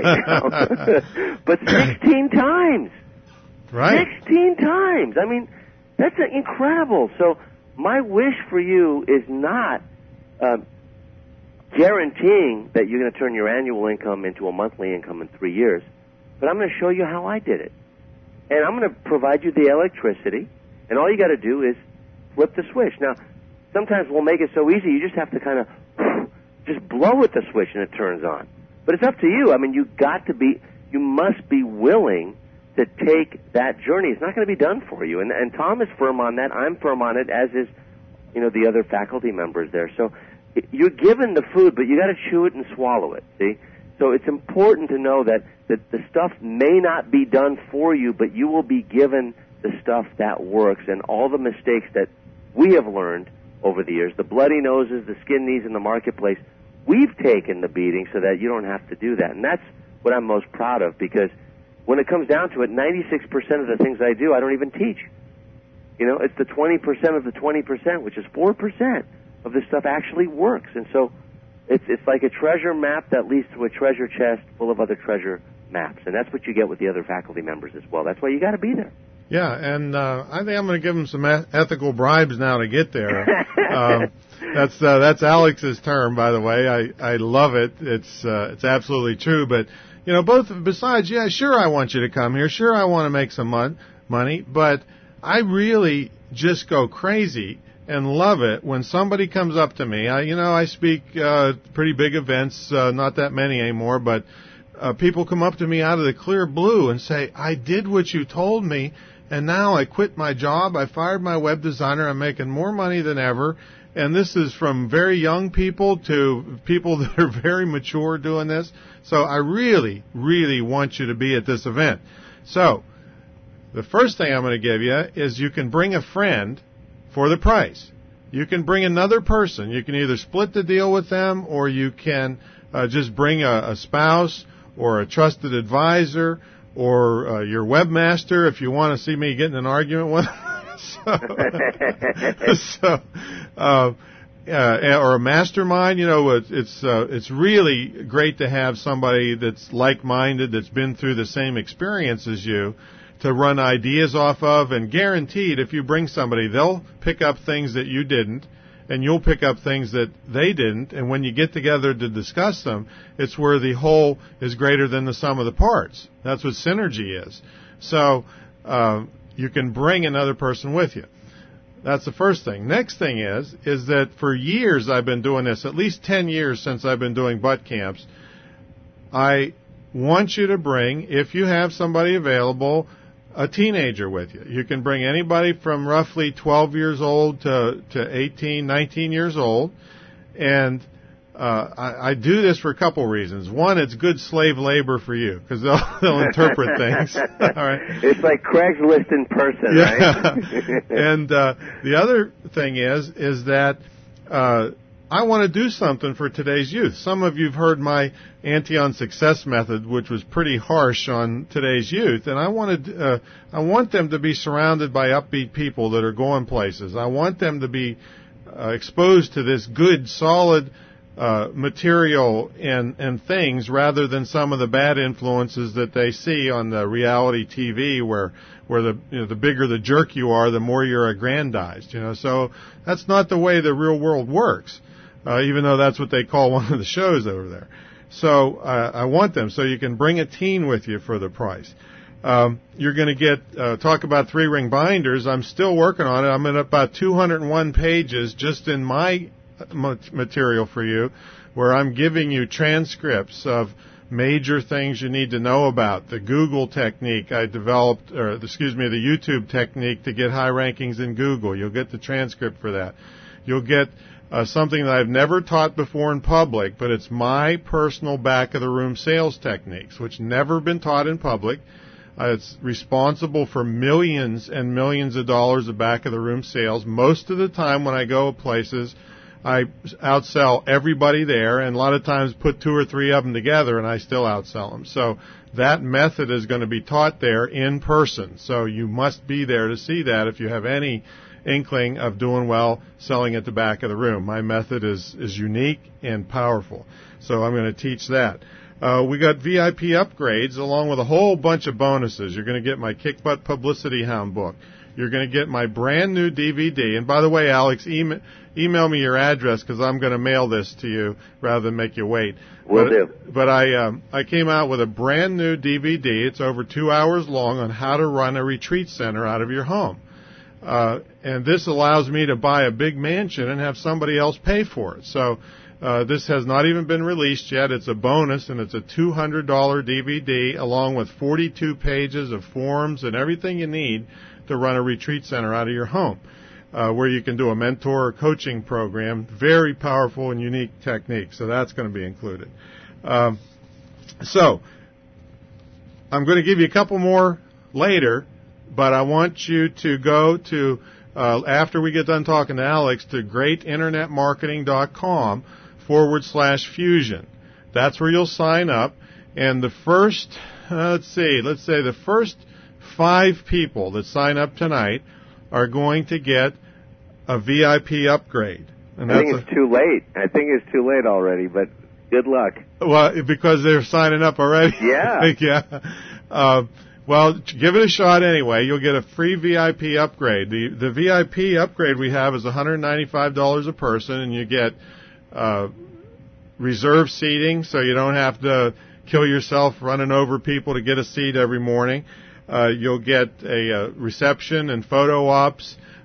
[SPEAKER 2] now. But sixteen times.
[SPEAKER 1] Right.
[SPEAKER 2] sixteen times. I mean, that's incredible. So my wish for you is not uh, guaranteeing that you're going to turn your annual income into a monthly income in three years, but I'm going to show you how I did it. And I'm going to provide you the electricity, and all you got to do is flip the switch. Now, sometimes we'll make it so easy, you just have to kind of just blow at the switch and it turns on. But it's up to you. I mean, you got to be, you must be willing to take that journey. It's not going to be done for you. And, and Tom is firm on that. I'm firm on it, as is, you know, the other faculty members there. So you're given the food, but you got to chew it and swallow it, see? So it's important to know that, that the stuff may not be done for you, but you will be given the stuff that works. And all the mistakes that we have learned over the years, the bloody noses, the skin knees in the marketplace, we've taken the beating so that you don't have to do that. And that's what I'm most proud of, because when it comes down to it, ninety-six percent of the things I do, I don't even teach. You know, it's the twenty percent of the twenty percent, which is four percent of this stuff actually works. And so it's it's like a treasure map that leads to a treasure chest full of other treasure maps. And that's what you get with the other faculty members as well. That's why you got to be there.
[SPEAKER 1] Yeah, and uh, I think I'm going to give them some ethical bribes now to get there. um, that's uh, that's Alex's term, by the way. I, I love it. It's uh, it's absolutely true. But you know, both besides, yeah, sure, I want you to come here. Sure, I want to make some mon- money. But I really just go crazy and love it when somebody comes up to me. I, you know, I speak uh, pretty big events, uh, not that many anymore, but uh, people come up to me out of the clear blue and say, I did what you told me, and now I quit my job, I fired my web designer, I'm making more money than ever. And this is from very young people to people that are very mature doing this. So I really, really want you to be at this event. So the first thing I'm going to give you is you can bring a friend for the price. You can bring another person. You can either split the deal with them, or you can uh, just bring a, a spouse or a trusted advisor or uh, your webmaster if you want to see me get in an argument with them. so, so uh, uh, or a mastermind, you know, it's it's, uh, it's really great to have somebody that's like-minded, that's been through the same experience as you, to run ideas off of. And guaranteed, if you bring somebody, they'll pick up things that you didn't, and you'll pick up things that they didn't. And when you get together to discuss them, it's where the whole is greater than the sum of the parts. That's what synergy is. So uh, you can bring another person with you. That's the first thing. Next thing is, is that for years I've been doing this, at least ten years since I've been doing butt camps. I want you to bring, if you have somebody available, a teenager with you. You can bring anybody from roughly twelve years old to, to eighteen, nineteen years old. And uh, I, I do this for a couple reasons. One, it's good slave labor for you, because they'll, they'll interpret things. All right.
[SPEAKER 2] It's like Craigslist in person,
[SPEAKER 1] yeah.
[SPEAKER 2] right?
[SPEAKER 1] And uh, the other thing is, is that uh, I want to do something for today's youth. Some of you have heard my Antion Success Method, which was pretty harsh on today's youth, and I wanted, uh, I want them to be surrounded by upbeat people that are going places. I want them to be uh, exposed to this good, solid uh, material and and things, rather than some of the bad influences that they see on the reality T V, where where the you know, the bigger the jerk you are, the more you're aggrandized. You know, so that's not the way the real world works. Uh, even though that's what they call one of the shows over there. So uh, I want them. So you can bring a teen with you for the price. Um, you're going to get, uh, talk about three-ring binders. I'm still working on it. I'm at about two hundred one pages just in my material for you, where I'm giving you transcripts of major things you need to know about. The Google technique I developed, or excuse me, the YouTube technique to get high rankings in Google. You'll get the transcript for that. You'll get Uh, something that I've never taught before in public, but it's my personal back-of-the-room sales techniques, which never been taught in public. Uh, it's responsible for millions and millions of dollars of back-of-the-room sales. Most of the time when I go places, I outsell everybody there, and a lot of times put two or three of them together, and I still outsell them. So that method is going to be taught there in person. So you must be there to see that if you have any inkling of doing well selling at the back of the room. My method is, is unique and powerful. So I'm going to teach that. Uh, we got V I P upgrades along with a whole bunch of bonuses. You're going to get my Kick Butt Publicity Hound book. You're going to get my brand new D V D. And by the way, Alex, email, email me your address, because I'm going to mail this to you rather than make you wait.
[SPEAKER 2] Will
[SPEAKER 1] but,
[SPEAKER 2] do.
[SPEAKER 1] But I, um, I came out with a brand new D V D. It's over two hours long on how to run a retreat center out of your home. Uh, and this allows me to buy a big mansion and have somebody else pay for it. So uh, this has not even been released yet. It's a bonus, and it's a two hundred dollars D V D along with forty-two pages of forms and everything you need to run a retreat center out of your home, uh, where you can do a mentor or coaching program. Very powerful and unique technique. So that's going to be included. Um, so I'm going to give you a couple more later. But I want you to go to, uh, after we get done talking to Alex, to greatinternetmarketing.com forward slash fusion. That's where you'll sign up. And the first, uh, let's see, let's say the first five people that sign up tonight are going to get a V I P upgrade. And
[SPEAKER 2] I
[SPEAKER 1] that's
[SPEAKER 2] think it's
[SPEAKER 1] a,
[SPEAKER 2] too late. I think it's too late already, but good luck.
[SPEAKER 1] Well, because they're signing up already?
[SPEAKER 2] Yeah.
[SPEAKER 1] yeah. Uh, Well, give it a shot anyway. You'll get a free V I P upgrade. The the V I P upgrade we have is one hundred ninety-five dollars a person, and you get uh, reserve seating, so you don't have to kill yourself running over people to get a seat every morning. Uh, you'll get a, a reception and photo ops.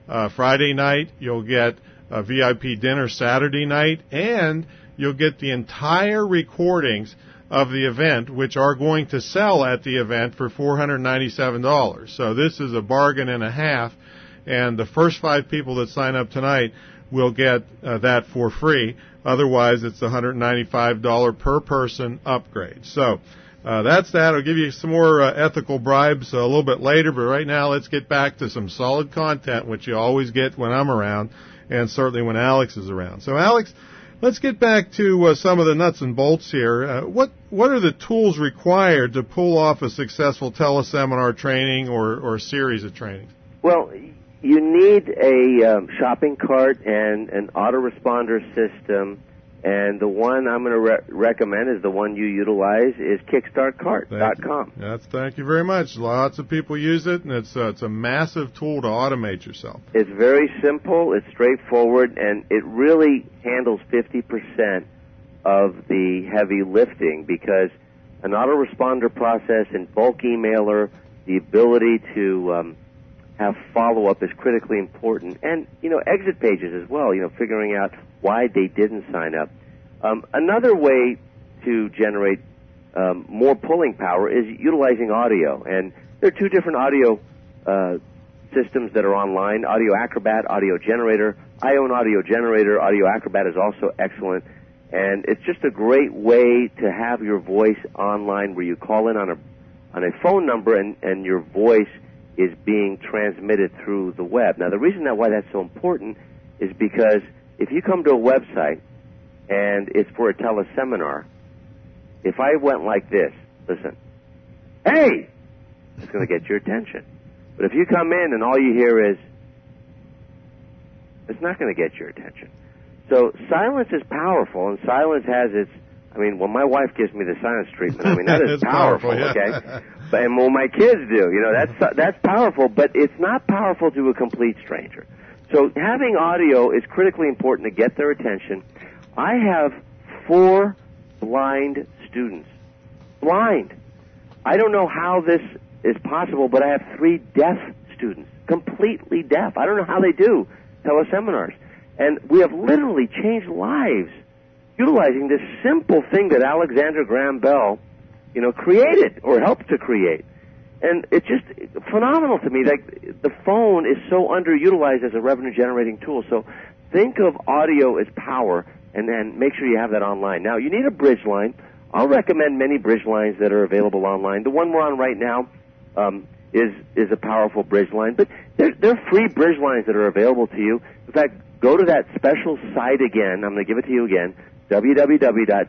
[SPEAKER 1] uh, Friday night. You'll get a V I P dinner Saturday night, and you'll get the entire recordings of the event, which are going to sell at the event for four hundred ninety-seven dollars. So this is a bargain and a half, and the first five people that sign up tonight will get uh, that for free. Otherwise, it's a one hundred ninety-five dollars per person upgrade. So uh, that's that. I'll give you some more uh, ethical bribes a little bit later, but right now let's get back to some solid content, which you always get when I'm around, and certainly when Alex is around. So, Alex, let's get back to uh, some of the nuts and bolts here. Uh, what what are the tools required to pull off a successful teleseminar training or, or series of trainings?
[SPEAKER 2] Well, you need a um, shopping cart and an autoresponder system, and the one I'm going to re- recommend is the one you utilize is kickstart cart dot com.
[SPEAKER 1] That's, thank you very much. Lots of people use it, and it's uh, it's a massive tool to automate yourself.
[SPEAKER 2] It's very simple, it's straightforward, and it really handles fifty percent of the heavy lifting, because an autoresponder process and bulk emailer, the ability to um, have follow-up is critically important. And, you know, exit pages as well, you know, figuring out why they didn't sign up. Um, another way to generate um, more pulling power is utilizing audio. And there are two different audio uh, systems that are online, Audio Acrobat, Audio Generator. I own Audio Generator. Audio Acrobat is also excellent. And it's just a great way to have your voice online where you call in on a on a phone number and, and your voice is being transmitted through the web. Now, the reason that why that's so important is because if you come to a website and it's for a teleseminar, if I went like this, listen, hey, it's going to get your attention. But if you come in and all you hear is, it's not going to get your attention. So silence is powerful, and silence has its, I mean, when my wife gives me the silence treatment, I mean, that is powerful, powerful yeah. okay? But, and when my kids do, you know, that's that's powerful, but it's not powerful to a complete stranger. So having audio is critically important to get their attention. I have four blind students. Blind. I don't know how this is possible, but I have three deaf students, completely deaf. I don't know how they do teleseminars. And we have literally changed lives utilizing this simple thing that Alexander Graham Bell, you know, created or helped to create. And it's just phenomenal to me. Like, the phone is so underutilized as a revenue-generating tool. So think of audio as power, and then make sure you have that online. Now, you need a bridge line. I'll recommend many bridge lines that are available online. The one we're on right now um, is is a powerful bridge line. But there, there are free bridge lines that are available to you. In fact, go to that special site again. I'm going to give it to you again, w w w dot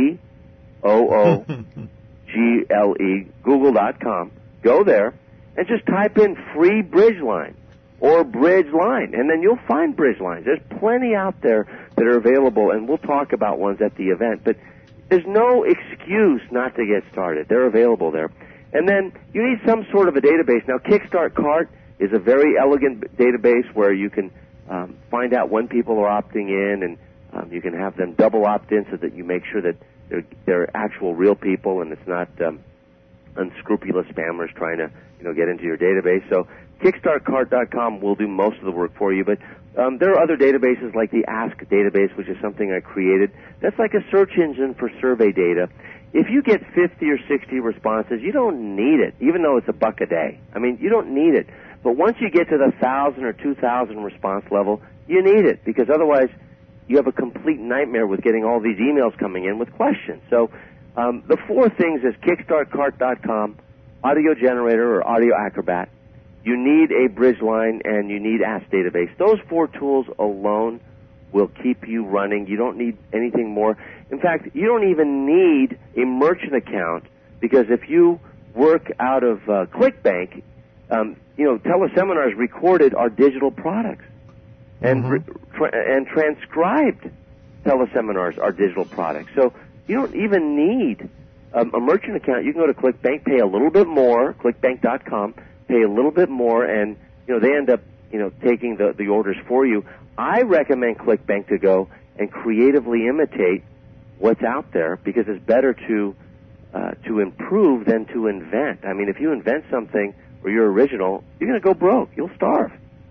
[SPEAKER 2] google, google dot com. Go there and just type in free bridge line or bridge line, and then you'll find bridge lines. There's plenty out there that are available, and we'll talk about ones at the event. But there's no excuse not to get started. They're available there. And then you need some sort of a database. Now, Kickstart Cart is a very elegant database where you can um, find out when people are opting in, and um, you can have them double opt in so that you make sure that they're, they're actual real people and it's not um, unscrupulous spammers trying to, you know, get into your database. So kickstart cart dot com will do most of the work for you, but um, there are other databases like the Ask database, which is something I created. That's like a search engine for survey data. If you get fifty or sixty responses, you don't need it, even though it's a buck a day. I mean, you don't need it. But once you get to the one thousand or two thousand response level, you need it, because otherwise you have a complete nightmare with getting all these emails coming in with questions. So um, the four things is kickstart cart dot com, Audio Generator or Audio Acrobat. You need a bridge line, and you need Ask Database. Those four tools alone will keep you running. You don't need anything more. In fact, you don't even need a merchant account, because if you work out of uh, ClickBank, um, you know, teleseminars recorded are digital products, and
[SPEAKER 1] mm-hmm.
[SPEAKER 2] re- tra- and transcribed teleseminars are digital products. So you don't even need um, a merchant account. You can go to ClickBank, pay a little bit more, clickbank dot com, pay a little bit more, and you know they end up you know taking the the orders for you. I recommend ClickBank to go and creatively imitate what's out there, because it's better to uh, to improve than to invent. I mean, if you invent something or you're original, you're going to go broke. You'll starve.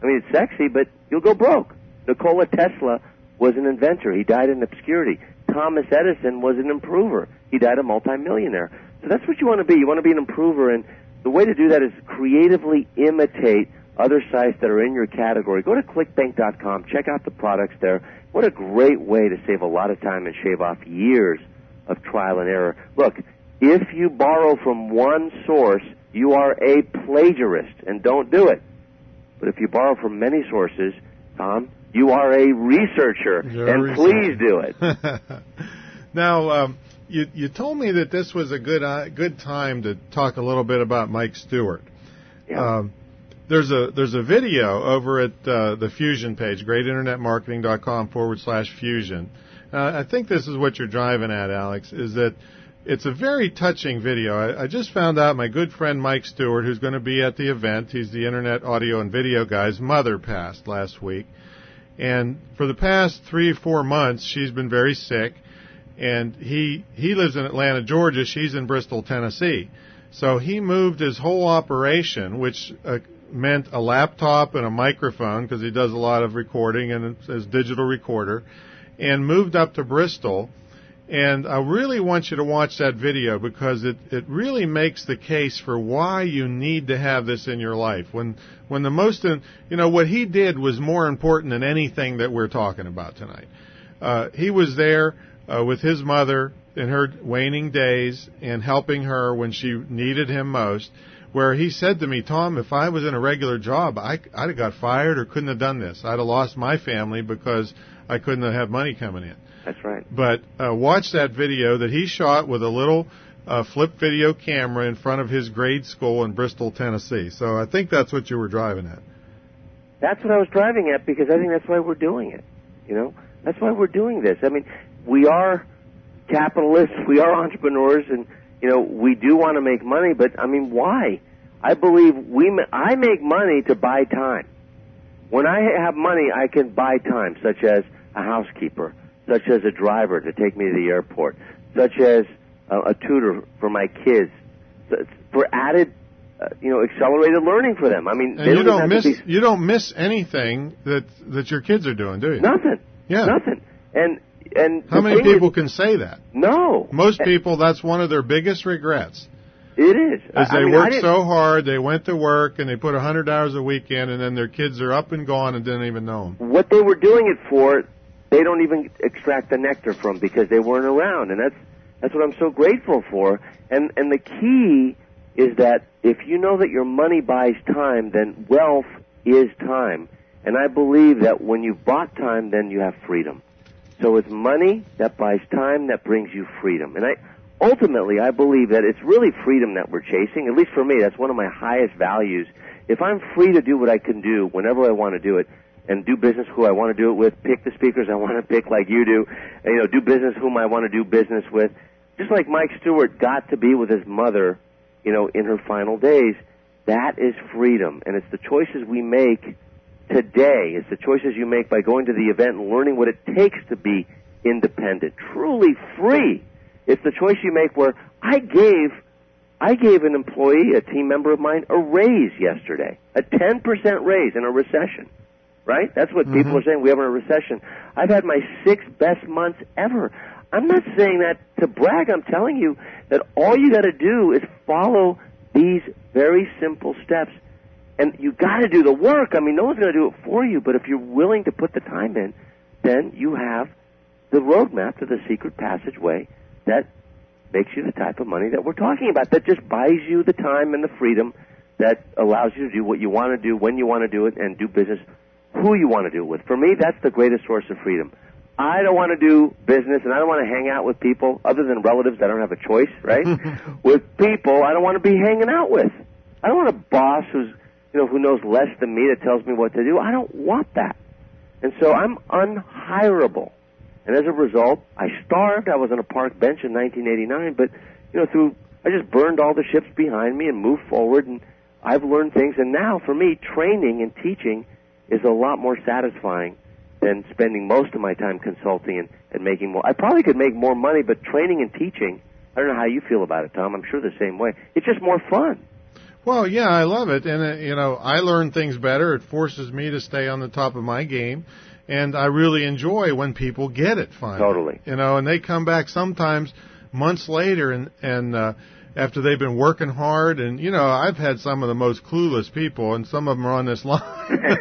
[SPEAKER 2] I mean, it's sexy, but you'll go broke. Nikola Tesla was an inventor. He died in obscurity. Thomas Edison was an improver. He died a multimillionaire. So that's what you want to be. You want to be an improver, and the way to do that is creatively imitate other sites that are in your category. Go to clickbank dot com. Check out the products there. What a great way to save a lot of time and shave off years of trial and error. Look, if you borrow from one source, you are a plagiarist, and don't do it. But if you borrow from many sources, Tom, you are a researcher,
[SPEAKER 1] You're
[SPEAKER 2] and
[SPEAKER 1] a researcher.
[SPEAKER 2] please do it.
[SPEAKER 1] Now, um, you, you told me that this was a good uh, good time to talk a little bit about Mike Stewart.
[SPEAKER 2] Yeah.
[SPEAKER 1] Um, there's a there's a video over at uh, the Fusion page, great internet marketing dot com forward slash Fusion. Uh, I think this is what you're driving at, Alex, is that it's a very touching video. I, I just found out my good friend Mike Stewart, who's going to be at the event, he's the internet audio and video guy's mother passed last week. And for the past three or four months, she's been very sick. And he he lives in Atlanta, Georgia. She's in Bristol, Tennessee. So he moved his whole operation, which uh, meant a laptop and a microphone, because he does a lot of recording and it's his digital recorder, and moved up to Bristol. And I really want you to watch that video, because it, it really makes the case for why you need to have this in your life. When when the most, you know, what he did was more important than anything that we're talking about tonight. Uh, he was there uh, with his mother in her waning days and helping her when she needed him most, where he said to me, Tom, if I was in a regular job, I, I'd have got fired or couldn't have done this. I'd have lost my family because I couldn't have had money coming in.
[SPEAKER 2] That's right.
[SPEAKER 1] But uh, watch that video that he shot with a little uh, flip video camera in front of his grade school in Bristol, Tennessee. So I think that's what you were driving at.
[SPEAKER 2] That's what I was driving at, because I think that's why we're doing it. You know, that's why we're doing this. I mean, we are capitalists, we are entrepreneurs, and you know, we do want to make money. But I mean, why? I believe we. Ma- I make money to buy time. When I have money, I can buy time, such as a housekeeper, such as a driver to take me to the airport, such as a, a tutor for my kids, for added, uh, you know, accelerated learning for them. I mean,
[SPEAKER 1] and
[SPEAKER 2] they
[SPEAKER 1] you
[SPEAKER 2] don't,
[SPEAKER 1] don't miss
[SPEAKER 2] be...
[SPEAKER 1] you don't miss anything that that your kids are doing, do you?
[SPEAKER 2] Nothing.
[SPEAKER 1] Yeah.
[SPEAKER 2] Nothing. And and
[SPEAKER 1] how many people
[SPEAKER 2] is,
[SPEAKER 1] can say that?
[SPEAKER 2] No.
[SPEAKER 1] Most people, that's one of their biggest regrets.
[SPEAKER 2] It is.
[SPEAKER 1] As
[SPEAKER 2] I
[SPEAKER 1] they
[SPEAKER 2] mean,
[SPEAKER 1] worked so hard, they went to work, and they put one hundred hours a week in, and then their kids are up and gone and didn't even know them.
[SPEAKER 2] What they were doing it for, they don't even extract the nectar from, because they weren't around, and that's that's what I'm so grateful for. And and the key is that if you know that your money buys time, then wealth is time. And I believe that when you've bought time, then you have freedom. So it's money that buys time that brings you freedom. And I ultimately, I believe that it's really freedom that we're chasing. At least for me, that's one of my highest values. If I'm free to do what I can do whenever I want to do it, and do business who I want to do it with, pick the speakers I want to pick like you do, and, you know, do business whom I want to do business with, just like Mike Stewart got to be with his mother, you know, in her final days, that is freedom. And it's the choices we make today. It's the choices you make by going to the event and learning what it takes to be independent, truly free. It's the choice you make where I gave I gave an employee, a team member of mine, a raise yesterday, a ten percent raise in a recession, right? That's what mm-hmm. people are saying. We have a recession. I've had my six best months ever. I'm not saying that to brag. I'm telling you that all you got to do is follow these very simple steps. And you got to do the work. I mean, no one's going to do it for you, but if you're willing to put the time in, then you have the roadmap to the secret passageway that makes you the type of money that we're talking about, that just buys you the time and the freedom that allows you to do what you want to do, when you want to do it, and do business who you want to do it with. For me, that's the greatest source of freedom. I don't want to do business, and I don't want to hang out with people other than relatives that don't have a choice, right? With people I don't want to be hanging out with. I don't want a boss who's, you know, who knows less than me that tells me what to do. I don't want that. And so I'm unhireable. And as a result, I starved. I was on a park bench in nineteen eighty-nine, but, you know, through, I just burned all the ships behind me and moved forward, and I've learned things. And now, for me, training and teaching is a lot more satisfying than spending most of my time consulting and, and making more. I probably could make more money, but training and teaching, I don't know how you feel about it, Tom. I'm sure the same way. It's just more fun.
[SPEAKER 1] Well, yeah, I love it. And, uh, you know, I learn things better. It forces me to stay on the top of my game. And I really enjoy when people get it finally.
[SPEAKER 2] Totally.
[SPEAKER 1] You know, and they come back sometimes months later and, and, uh, after they've been working hard. And, you know, I've had some of the most clueless people, and some of them are on this line.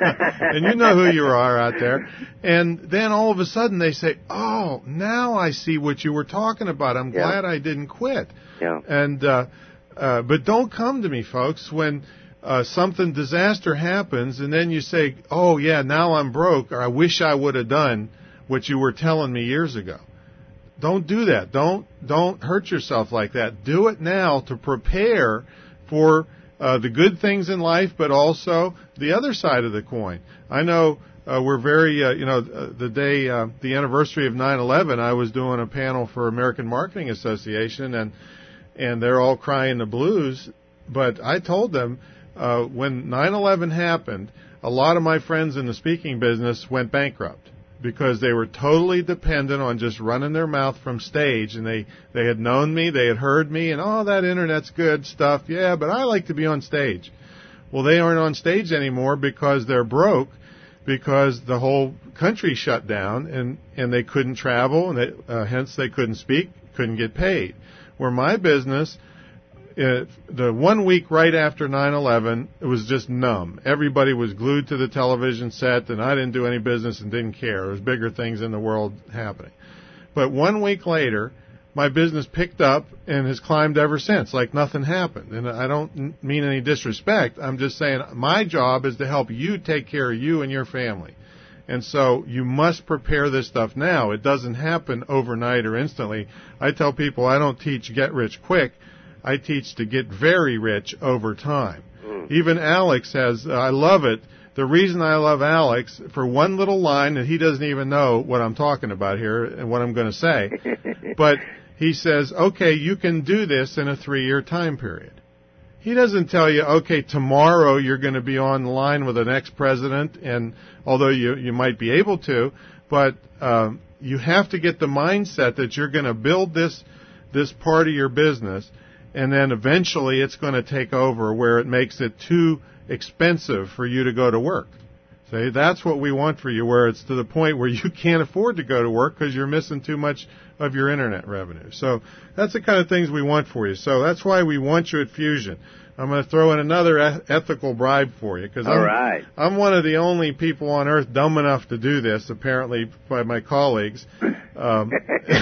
[SPEAKER 1] And you know who you are out there. And then all of a sudden they say, oh, now I see what you were talking about. I'm
[SPEAKER 2] Yeah.
[SPEAKER 1] glad I didn't quit.
[SPEAKER 2] Yeah.
[SPEAKER 1] And, uh, uh, but don't come to me, folks, when uh, something disaster happens and then you say, oh, yeah, now I'm broke, or I wish I would have done what you were telling me years ago. Don't do that. Don't don't hurt yourself like that. Do it now to prepare for uh, the good things in life, but also the other side of the coin. I know uh, we're very, uh, you know, uh, the day, uh, the anniversary of nine eleven, I was doing a panel for American Marketing Association, and and they're all crying the blues. But I told them uh, when nine eleven happened, a lot of my friends in the speaking business went bankrupt, because they were totally dependent on just running their mouth from stage, and they, they had known me, they had heard me, and oh, that internet's good stuff, yeah, but I like to be on stage. Well, they aren't on stage anymore because they're broke, because the whole country shut down, and, and they couldn't travel, and they, uh, hence they couldn't speak, couldn't get paid. Where my business, It, the one week right after nine eleven, it was just numb. Everybody was glued to the television set, and I didn't do any business and didn't care. There was bigger things in the world happening. But one week later, my business picked up and has climbed ever since, like nothing happened. And I don't mean any disrespect. I'm just saying my job is to help you take care of you and your family. And so you must prepare this stuff now. It doesn't happen overnight or instantly. I tell people I don't teach get rich quick. I teach to get very rich over time. Mm. Even Alex has, uh, I love it. The reason I love Alex, for one little line that he doesn't even know what I'm talking about here and what I'm going to say, but he says, okay, you can do this in a three-year time period. He doesn't tell you, okay, tomorrow you're going to be on the line with an ex-president, and although you, you might be able to, but um, you have to get the mindset that you're going to build this this part of your business, and then eventually it's going to take over where it makes it too expensive for you to go to work. See, that's what we want for you, where it's to the point where you can't afford to go to work because you're missing too much of your internet revenue. So that's the kind of things we want for you. So that's why we want you at Fusion. I'm going to throw in another eth- ethical bribe for you, because I'm,
[SPEAKER 2] right.
[SPEAKER 1] I'm one of the only people on earth dumb enough to do this, apparently by my colleagues. Um,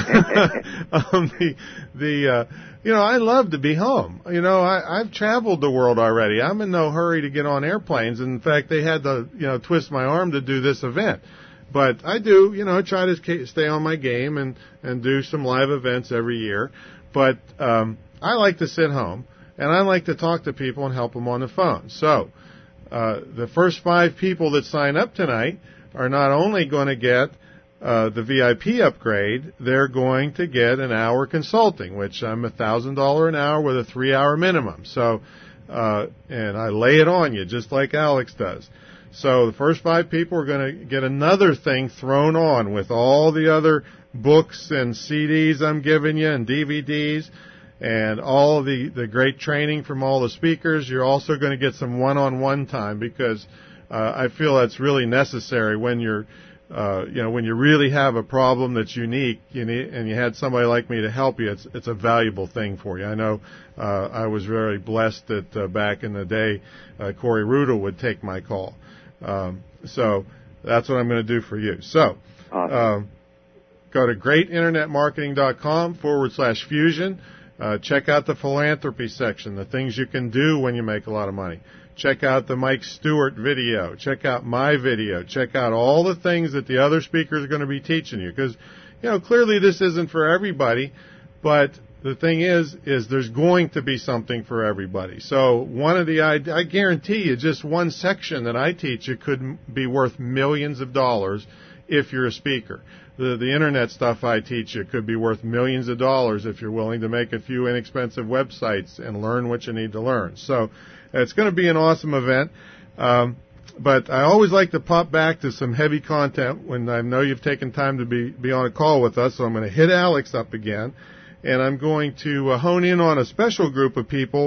[SPEAKER 1] um, the the uh, you know, I love to be home. You know, I, I've traveled the world already. I'm in no hurry to get on airplanes. In fact, they had to, you know, twist my arm to do this event. But I do, you know, try to stay on my game and, and do some live events every year. But um, I like to sit home, and I like to talk to people and help them on the phone. So uh, the first five people that sign up tonight are not only going to get uh, the V I P upgrade, they're going to get an hour consulting, which I'm one thousand dollars an hour with a three-hour minimum. So, uh, and I lay it on you just like Alex does. So the first five people are going to get another thing thrown on with all the other books and C Ds I'm giving you and D V Ds and all the, the great training from all the speakers. You're also going to get some one-on-one time, because uh, I feel that's really necessary when you're, uh, you know, when you really have a problem that's unique, you need, and you had somebody like me to help you. It's it's a valuable thing for you. I know uh, I was very blessed that uh, back in the day, uh, Corey Rudel would take my call. Um, so that's what I'm going to do for you. So
[SPEAKER 2] awesome.
[SPEAKER 1] um, go to great internet marketing dot com forward slash fusion. Uh, check out the philanthropy section, the things you can do when you make a lot of money. Check out the Mike Stewart video. Check out my video. Check out all the things that the other speakers are going to be teaching you. Because, you know, clearly this isn't for everybody, but the thing is, is there's going to be something for everybody. So one of the, I, I guarantee you, just one section that I teach you could be worth millions of dollars if you're a speaker. The, the internet stuff I teach you could be worth millions of dollars if you're willing to make a few inexpensive websites and learn what you need to learn. So it's going to be an awesome event. Um, but I always like to pop back to some heavy content when I know you've taken time to be, be on a call with us. So I'm going to hit Alex up again. And I'm going to uh, hone in on a special group of people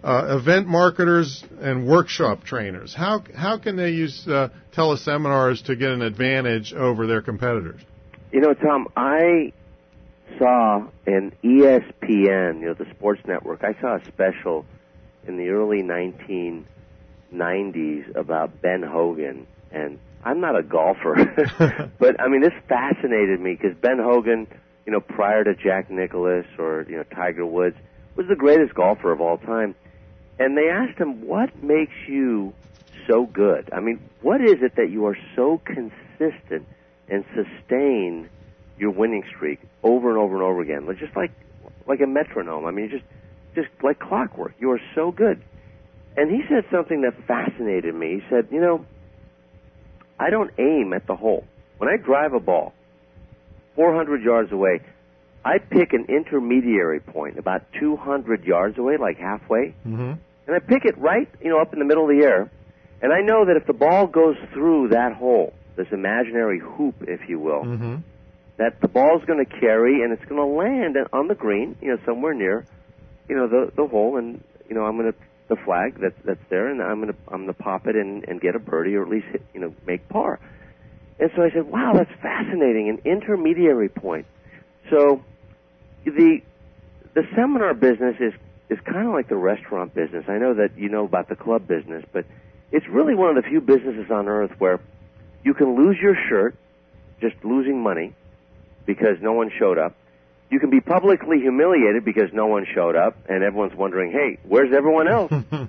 [SPEAKER 1] uh, event marketers and workshop trainers. How how can they use uh, teleseminars to get an advantage over their competitors?
[SPEAKER 2] You know, Tom, I saw in E S P N, you know, the sports network, I saw a special in the early nineteen nineties about Ben Hogan, and I'm not a golfer, but I mean, this fascinated me because Ben Hogan, you know, prior to Jack Nicklaus or, you know, Tiger Woods, was the greatest golfer of all time. And they asked him, what makes you so good? I mean, what is it that you are so consistent and sustain your winning streak over and over and over again? Just like like a metronome. I mean, just just like clockwork. You are so good. And he said something that fascinated me. He said, you know, I don't aim at the hole. When I drive a ball four hundred yards away, I pick an intermediary point about two hundred yards away, like halfway,
[SPEAKER 1] mm-hmm.
[SPEAKER 2] and I pick it right, you know, up in the middle of the air, and I know that if the ball goes through that hole, this imaginary hoop, if you will,
[SPEAKER 1] mm-hmm.
[SPEAKER 2] that the ball's going to carry and it's going to land on the green, you know, somewhere near, you know, the the hole, and you know, I'm going to the flag that that's there, and I'm going to I'm going to pop it and, and get a birdie, or at least hit, you know, make par. And so I said, wow, that's fascinating, an intermediary point. So the the seminar business is is kind of like the restaurant business. I know that you know about the club business, but it's really one of the few businesses on earth where you can lose your shirt, just losing money because no one showed up. You can be publicly humiliated because no one showed up, and everyone's wondering, hey, where's everyone else?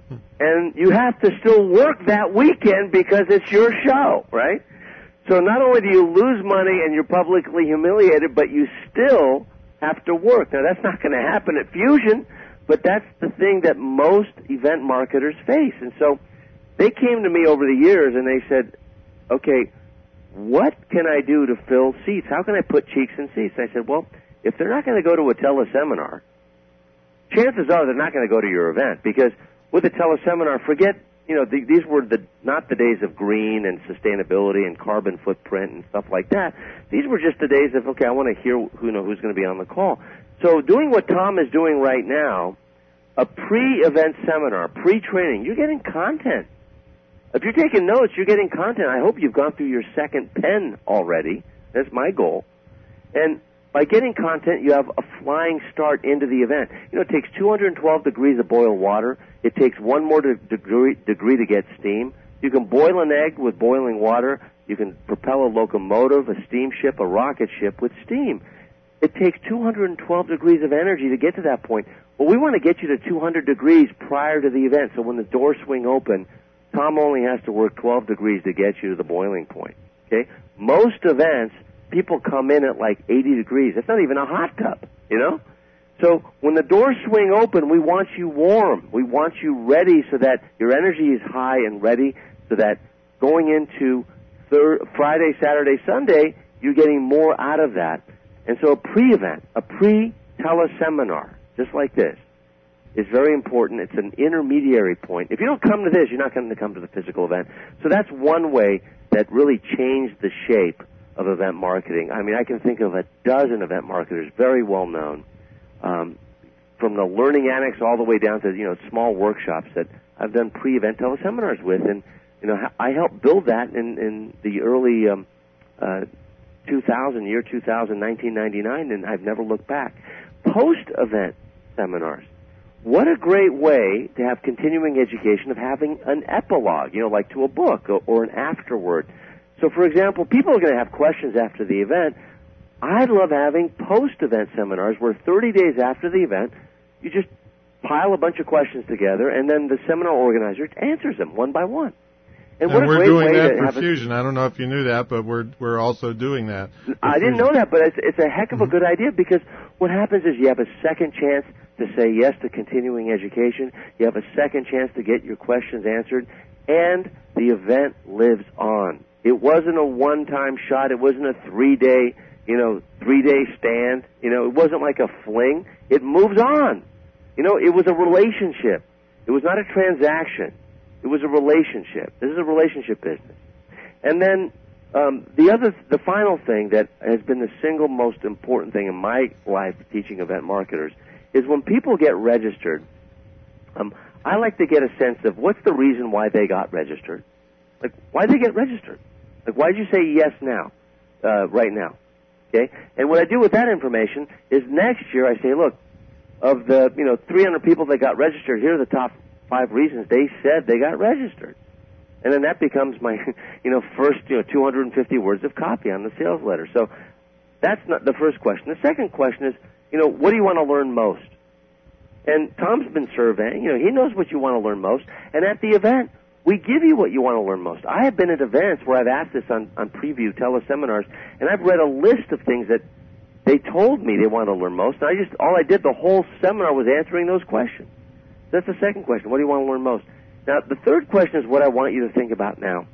[SPEAKER 2] And you have to still work that weekend because it's your show, right? So not only do you lose money and you're publicly humiliated, but you still have to work. Now, that's not going to happen at Fusion, but that's the thing that most event marketers face. And so they came to me over the years, and they said, okay, what can I do to fill seats? How can I put cheeks in seats? And I said, well, if they're not going to go to a teleseminar, chances are they're not going to go to your event, because with a teleseminar, forget, you know, the, these were the not the days of green and sustainability and carbon footprint and stuff like that. These were just the days of, okay, I want to hear who you know who's going to be on the call. So doing what Tom is doing right now, a pre-event seminar, pre-training, you're getting content. If you're taking notes, you're getting content. I hope you've gone through your second pen already. That's my goal. And by getting content, you have a flying start into the event. You know, it takes two hundred twelve degrees of boiled water. It takes one more de- degree, degree to get steam. You can boil an egg with boiling water. You can propel a locomotive, a steamship, a rocket ship with steam. It takes two hundred twelve degrees of energy to get to that point. Well, we want to get you to two hundred degrees prior to the event, so when the doors swing open, Tom only has to work twelve degrees to get you to the boiling point. Okay? Most events, people come in at like eighty degrees. It's not even a hot tub, you know? So when the doors swing open, we want you warm. We want you ready so that your energy is high and ready, so that going into thir- Friday, Saturday, Sunday, you're getting more out of that. And so a pre-event, a pre-teleseminar, just like this, is very important. It's an intermediary point. If you don't come to this, you're not going to come to the physical event. So that's one way that really changed the shape of event marketing. I mean, I can think of a dozen event marketers, very well known, um, from the Learning Annex all the way down to, you know, small workshops that I've done pre-event teleseminars with. And, you know, I helped build that in, in the early um, uh, two thousand, year two thousand, nineteen ninety-nine, and I've never looked back. Post-event seminars. What a great way to have continuing education of having an epilogue, you know, like to a book or, or an afterword. So, for example, people are going to have questions after the event. I love having post-event seminars where thirty days after the event, you just pile a bunch of questions together, and then the seminar organizer answers them one by one. And,
[SPEAKER 1] and
[SPEAKER 2] what a
[SPEAKER 1] we're
[SPEAKER 2] great
[SPEAKER 1] doing
[SPEAKER 2] way
[SPEAKER 1] that
[SPEAKER 2] to
[SPEAKER 1] for
[SPEAKER 2] have
[SPEAKER 1] Fusion. I don't know if you knew that, but we're we're also doing that.
[SPEAKER 2] I didn't know that, but it's, it's a heck of a good idea, because what happens is you have a second chance to say yes to continuing education. You have a second chance to get your questions answered, and the event lives on. It wasn't a one-time shot. It wasn't a three-day, you know, three-day stand. You know, it wasn't like a fling. It moves on. You know, it was a relationship. It was not a transaction. It was a relationship. This is a relationship business. And then um, the other, the final thing that has been the single most important thing in my life teaching event marketers is when people get registered, um, I like to get a sense of what's the reason why they got registered. Like, why did they get registered? Like, why did you say yes now, uh, right now? Okay? And what I do with that information is next year I say, look, of the, you know, three hundred people that got registered, here are the top five reasons they said they got registered. And then that becomes my, you know, first, you know, two hundred fifty words of copy on the sales letter. So that's not the first question. The second question is, you know, what do you want to learn most? And Tom's been surveying. You know, he knows what you want to learn most. And at the event, we give you what you want to learn most. I have been at events where I've asked this on, on preview teleseminars, and I've read a list of things that they told me they want to learn most. And I just, all I did the whole seminar was answering those questions. That's the second question. What do you want to learn most? Now, the third question is what I want you to think about now.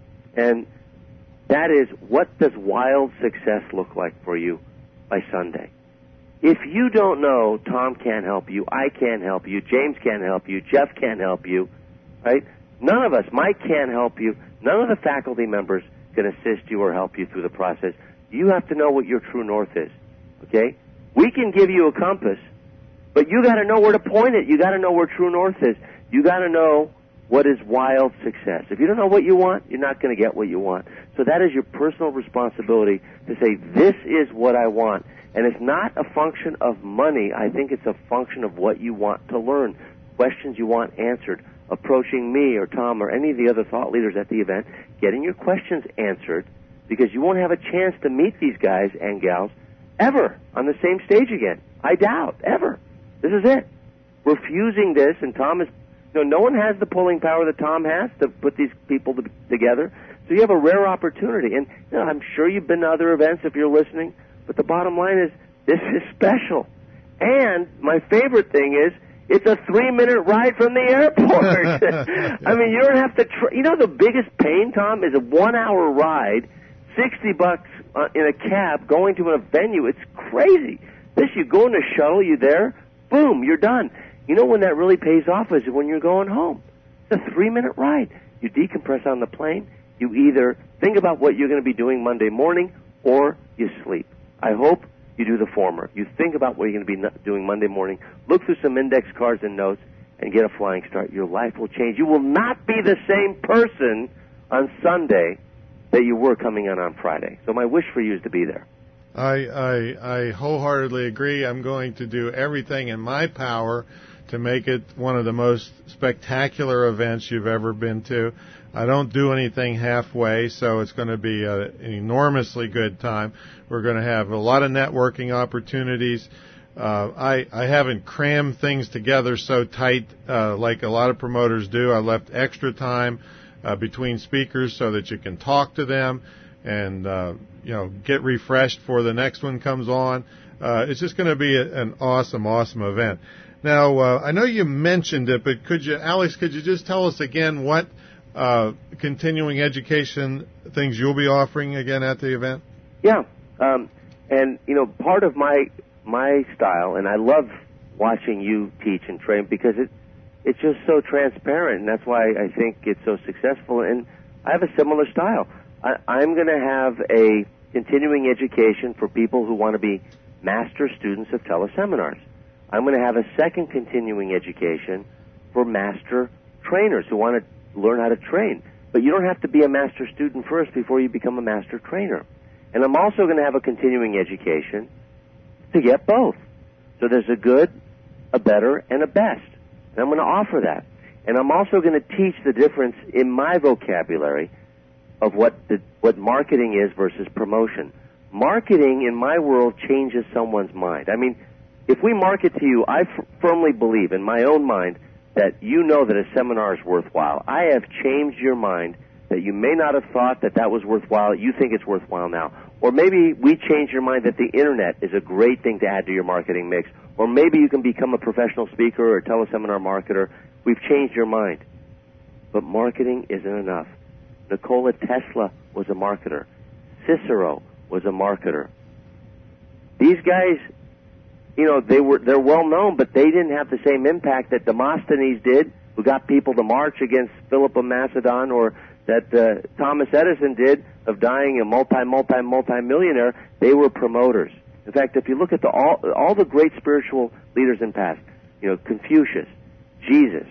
[SPEAKER 2] And that is, what does wild success look like for you by Sunday? If you don't know, Tom can't help you, I can't help you, James can't help you, Jeff can't help you, right? None of us, Mike can't help you, none of the faculty members can assist you or help you through the process. You have to know what your true north is, okay? We can give you a compass, but you got to know where to point it. You got to know where true north is. You got to know what is wild success. If you don't know what you want, you're not going to get what you want. So that is your personal responsibility to say, this is what I want. And it's not a function of money. I think it's a function of what you want to learn, questions you want answered, approaching me or Tom or any of the other thought leaders at the event, getting your questions answered, because you won't have a chance to meet these guys and gals ever on the same stage again. I doubt, ever. This is it. We're fusing this, and Tom is, you know, no one has the pulling power that Tom has to put these people to, together. So you have a rare opportunity. And you know, I'm sure you've been to other events if you're listening, but the bottom line is this is special. And my favorite thing is it's a three-minute ride from the airport. I mean, you don't have to, tr- you know, the biggest pain, Tom, is a one-hour ride, sixty bucks uh, in a cab going to a venue. It's crazy. This, you go in a shuttle, you there, boom, you're done. You know when that really pays off is when you're going home. It's a three-minute ride. You decompress on the plane. You either think about what you're going to be doing Monday morning or you sleep. I hope you do the former. You think about what you're going to be doing Monday morning, look through some index cards and notes, and get a flying start. Your life will change. You will not be the same person on Sunday that you were coming in on Friday. So my wish for you is to be there.
[SPEAKER 1] I, I, I wholeheartedly agree. I'm going to do everything in my power to make it one of the most spectacular events you've ever been to. I don't do anything halfway, so it's going to be a, an enormously good time. We're going to have a lot of networking opportunities. Uh, I, I haven't crammed things together so tight uh, like a lot of promoters do. I left extra time uh, between speakers so that you can talk to them and uh, you know, get refreshed before the next one comes on. Uh, it's just going to be a, an awesome, awesome event. Now, uh, I know you mentioned it, but could you, Alex, could you just tell us again what uh, continuing education things you'll be offering again at the event?
[SPEAKER 2] Yeah, um, and you know, part of my my style, and I love watching you teach and train because it it's just so transparent, and that's why I think it's so successful. And I have a similar style. I, I'm going to have a continuing education for people who want to be master students of teleseminars. I'm going to have a second continuing education for master trainers who want to learn how to train. But you don't have to be a master student first before you become a master trainer. And I'm also going to have a continuing education to get both. So there's a good, a better, and a best. And I'm going to offer that. And I'm also going to teach the difference in my vocabulary of what the, what marketing is versus promotion. Marketing, in my world, changes someone's mind. I mean, if we market to you, I f- firmly believe in my own mind that you know that a seminar is worthwhile. I have changed your mind that you may not have thought that that was worthwhile. You think it's worthwhile now. Or maybe we change your mind that the Internet is a great thing to add to your marketing mix. Or maybe you can become a professional speaker or a teleseminar marketer. We've changed your mind. But marketing isn't enough. Nikola Tesla was a marketer. Cicero was a marketer. These guys, you know, they were, they're well known, but they didn't have the same impact that Demosthenes did, who got people to march against Philip of Macedon, or that uh, Thomas Edison did, of dying a multi, multi, multi-millionaire. They were promoters. In fact, if you look at the, all, all the great spiritual leaders in the past, you know, Confucius, Jesus,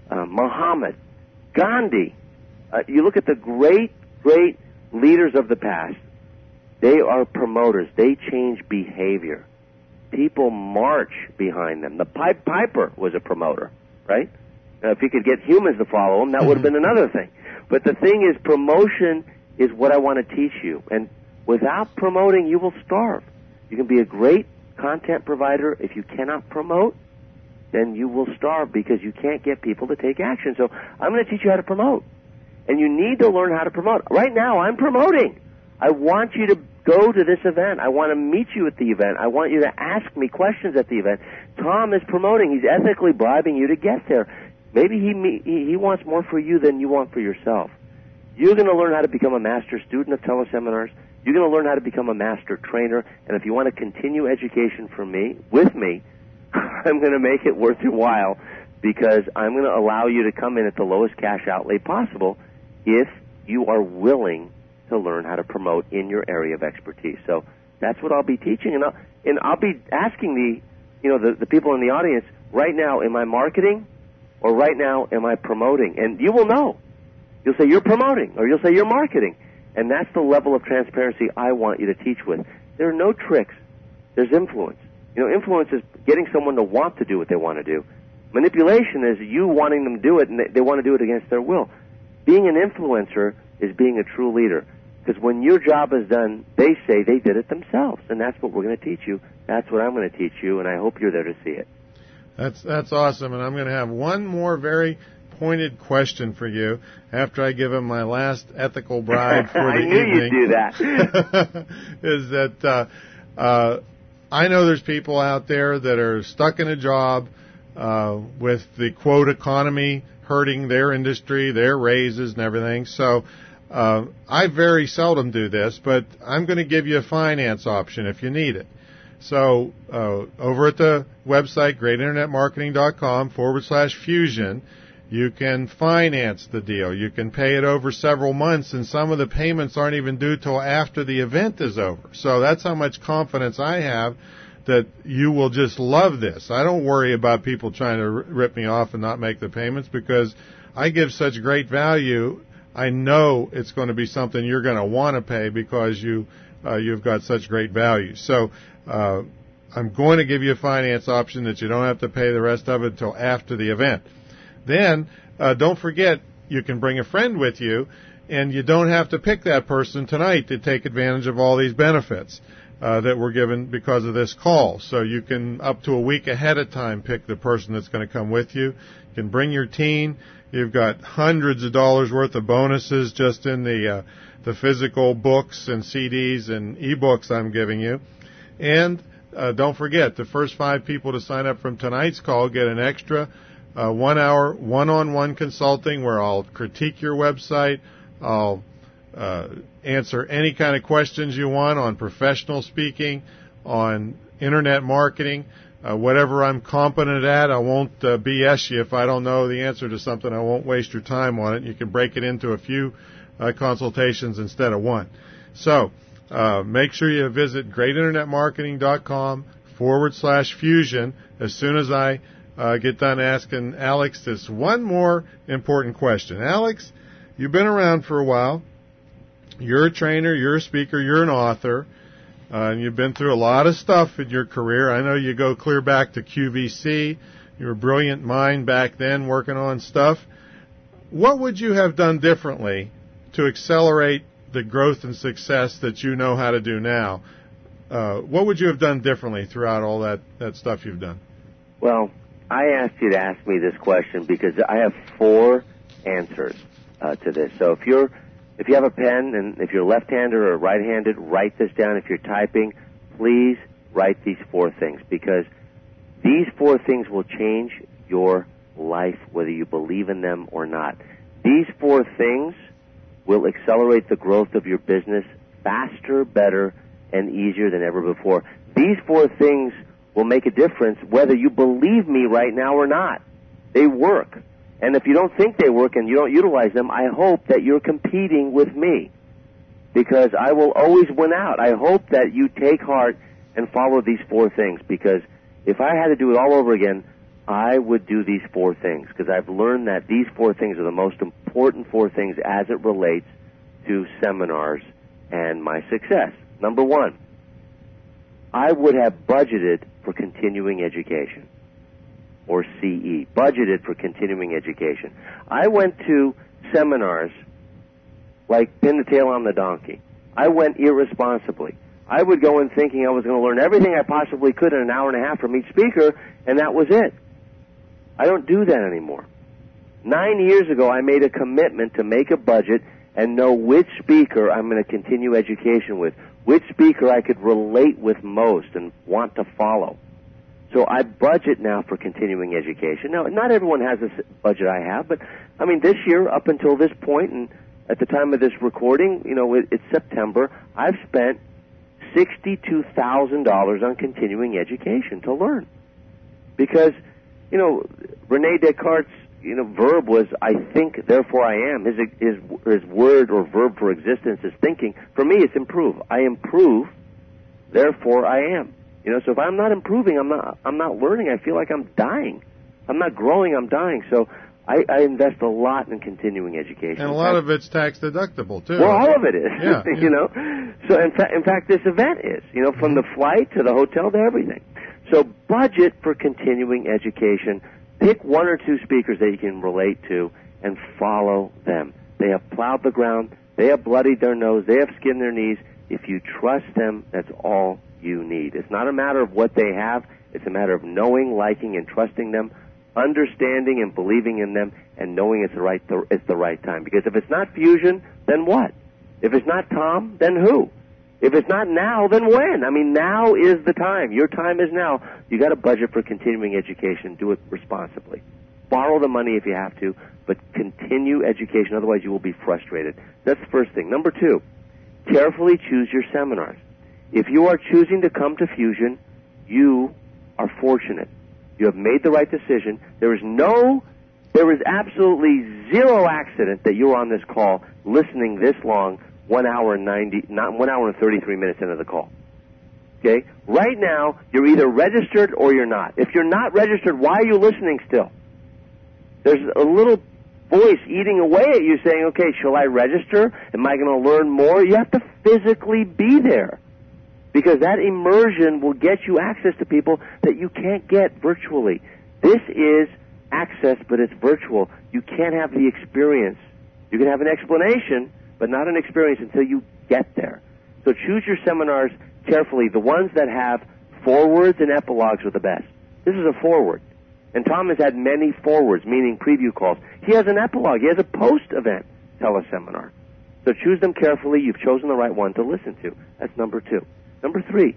[SPEAKER 2] uh, Muhammad, Gandhi. Uh, you look at the great, great leaders of the past. They are promoters. They change behavior. People march behind them. The Pied Piper was a promoter, right? Now, if he could get humans to follow him, that would have been another thing. But the thing is, promotion is what I want to teach you. And without promoting, you will starve. You can be a great content provider. If you cannot promote, then you will starve because you can't get people to take action. So I'm going to teach you how to promote. And you need to learn how to promote. Right now, I'm promoting. I want you to go to this event. I want to meet you at the event. I want you to ask me questions at the event. Tom is promoting. He's ethically bribing you to get there. Maybe he he wants more for you than you want for yourself. You're going to learn how to become a master student of teleseminars. You're going to learn how to become a master trainer. And if you want to continue education from me, with me, I'm going to make it worth your while because I'm going to allow you to come in at the lowest cash outlay possible if you are willing to learn how to promote in your area of expertise. So that's what I'll be teaching. And I'll, and I'll be asking the, you know, the, the people in the audience, right now, am I marketing or right now am I promoting? And you will know. You'll say you're promoting or you'll say you're marketing. And that's the level of transparency I want you to teach with. There are no tricks. There's influence. You know, influence is getting someone to want to do what they want to do. Manipulation is you wanting them to do it and they, they want to do it against their will. Being an influencer is being a true leader. Because when your job is done, they say they did it themselves. And that's what we're going to teach you. That's what I'm going to teach you, and I hope you're there to see it.
[SPEAKER 1] That's that's awesome. And I'm going to have one more very pointed question for you after I give him my last ethical bribe for the
[SPEAKER 2] I knew
[SPEAKER 1] evening.
[SPEAKER 2] you'd do that.
[SPEAKER 1] Is that uh, uh, I know there's people out there that are stuck in a job uh, with the quote economy hurting their industry, their raises and everything. So uh, I very seldom do this, but I'm going to give you a finance option if you need it. So uh, over at the website, greatinternetmarketing.com forward slash fusion, you can finance the deal. You can pay it over several months, and some of the payments aren't even due till after the event is over. So that's how much confidence I have that you will just love this. I don't worry about people trying to rip me off and not make the payments because I give such great value. I know it's going to be something you're going to want to pay because you, uh, you've got such great value. So uh, I'm going to give you a finance option that you don't have to pay the rest of it until after the event. Then, uh, don't forget, you can bring a friend with you, and you don't have to pick that person tonight to take advantage of all these benefits uh, that were given because of this call. So you can, up to a week ahead of time, pick the person that's going to come with you. You can bring your teen. You've got hundreds of dollars worth of bonuses just in the uh, the physical books and C Ds and e-books I'm giving you. And uh, don't forget, the first five people to sign up from tonight's call get an extra Uh, one hour one-on-one consulting where I'll critique your website. I'll uh, answer any kind of questions you want on professional speaking, on internet marketing, uh, whatever I'm competent at. I won't uh, B S you if I don't know the answer to something. I won't waste your time on it. You can break it into a few uh, consultations instead of one. So uh, make sure you visit greatinternetmarketing.com forward slash fusion as soon as I Uh, get done asking Alex this one more important question. Alex, you've been around for a while. You're a trainer, you're a speaker, you're an author, uh, and you've been through a lot of stuff in your career. I know you go clear back to Q V C. You're a brilliant mind back then working on stuff. What would you have done differently to accelerate the growth and success that you know how to do now? Uh, what would you have done differently throughout all that, that stuff you've done?
[SPEAKER 2] Well, I asked you to ask me this question because I have four answers uh, to this. So if you're, if you have a pen and if you're left-handed or right-handed, write this down. If you're typing, please write these four things because these four things will change your life whether you believe in them or not. These four things will accelerate the growth of your business faster, better, and easier than ever before. These four things will make a difference whether you believe me right now or not. They work. And if you don't think they work and you don't utilize them, I hope that you're competing with me because I will always win out. I hope that you take heart and follow these four things because if I had to do it all over again, I would do these four things, because I've learned that these four things are the most important four things as it relates to seminars and my success. Number one, I would have budgeted for continuing education, or C E, budgeted for continuing education. I went to seminars like pin the tail on the donkey. I went irresponsibly. I would go in thinking I was going to learn everything I possibly could in an hour and a half from each speaker, and that was it. I don't do that anymore. Nine years ago, I made a commitment to make a budget and know which speaker I'm going to continue education with, which speaker I could relate with most and want to follow. So I budget now for continuing education. Now, not everyone has this budget I have, but, I mean, this year, up until this point, and at the time of this recording, you know, it, it's September, I've spent sixty-two thousand dollars on continuing education to learn. Because, you know, Rene Descartes' you know verb was I think, therefore I am. His his his word or verb for existence is thinking. For me, it's improve. I improve, therefore I am. You know, so if I'm not improving, I'm not I'm not learning. I feel like I'm dying. I'm not growing. I'm dying. So I, I invest a lot in continuing education.
[SPEAKER 1] And a lot of it's tax deductible too.
[SPEAKER 2] Well, all of it is.
[SPEAKER 1] Yeah,
[SPEAKER 2] you
[SPEAKER 1] yeah.
[SPEAKER 2] know. So in fact, in fact, this event is. You know, from the flight to the hotel to everything. So budget for continuing education. Pick one or two speakers that you can relate to and follow them. They have plowed the ground. They have bloodied their nose. They have skinned their knees. If you trust them, that's all you need. It's not a matter of what they have. It's a matter of knowing, liking, and trusting them, understanding and believing in them, and knowing it's the right it's the right time. Because if it's not Fusion, then what? If it's not Tom, then who? If it's not now, then when? I mean, now is the time. Your time is now. You got to budget for continuing education. Do it responsibly. Borrow the money if you have to, but continue education. Otherwise, you will be frustrated. That's the first thing. Number two, carefully choose your seminars. If you are choosing to come to Fusion, you are fortunate. You have made the right decision. There is no, there is absolutely zero accident that you're on this call listening this long, one hour and ninety, not one hour and thirty-three minutes into the call. Okay? Right now, you're either registered or you're not. If you're not registered, why are you listening still? There's a little voice eating away at you saying, okay, shall I register? Am I going to learn more? You have to physically be there. Because that immersion will get you access to people that you can't get virtually. This is access, but it's virtual. You can't have the experience. You can have an explanation, but not an experience until you get there. So choose your seminars carefully. The ones that have forewords and epilogues are the best. This is a foreword. And Tom has had many forewords, meaning preview calls. He has an epilogue. He has a post-event teleseminar. So choose them carefully. You've chosen the right one to listen to. That's number two. Number three,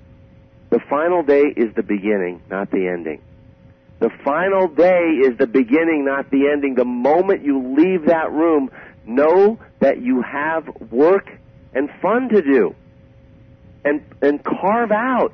[SPEAKER 2] the final day is the beginning, not the ending. The final day is the beginning, not the ending. The moment you leave that room, know that you have work and fun to do. And, and carve out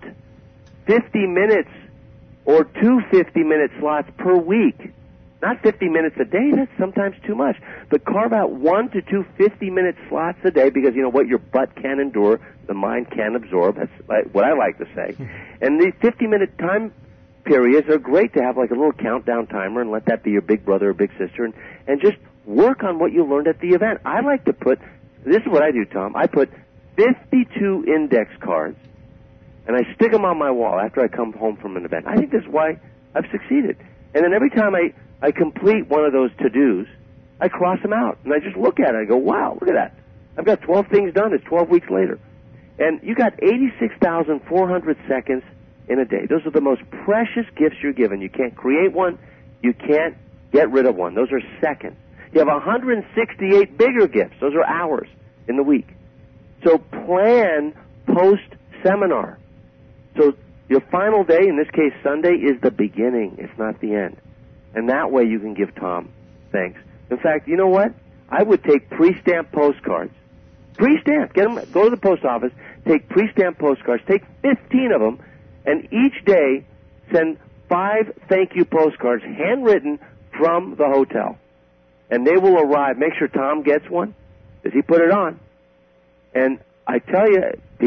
[SPEAKER 2] fifty minutes or two fifty-minute slots per week. Not fifty minutes a day, that's sometimes too much. But carve out one to two fifty-minute slots a day because, you know what, your butt can endure, the mind can absorb. That's what I like to say. And these fifty-minute time periods are great to have like a little countdown timer and let that be your big brother or big sister and, and just work on what you learned at the event. I like to put, this is what I do, Tom, I put fifty-two index cards and I stick them on my wall after I come home from an event. I think that's why I've succeeded. And then every time I, I complete one of those to-dos, I cross them out. And I just look at it. I go, wow, look at that. I've got twelve things done. It's twelve weeks later. And you got eighty-six thousand four hundred seconds in a day. Those are the most precious gifts you're given. You can't create one. You can't get rid of one. Those are seconds. You have one hundred sixty-eight bigger gifts. Those are hours in the week. So plan post-seminar. So your final day, in this case Sunday, is the beginning. It's not the end. And that way you can give Tom thanks. In fact, you know what? I would take pre-stamped postcards. Pre-stamped. Get them, go to the post office, take pre-stamped postcards, take fifteen of them, and each day send five thank you postcards handwritten from the hotel. And they will arrive. Make sure Tom gets one, because he put it on. And I tell you, people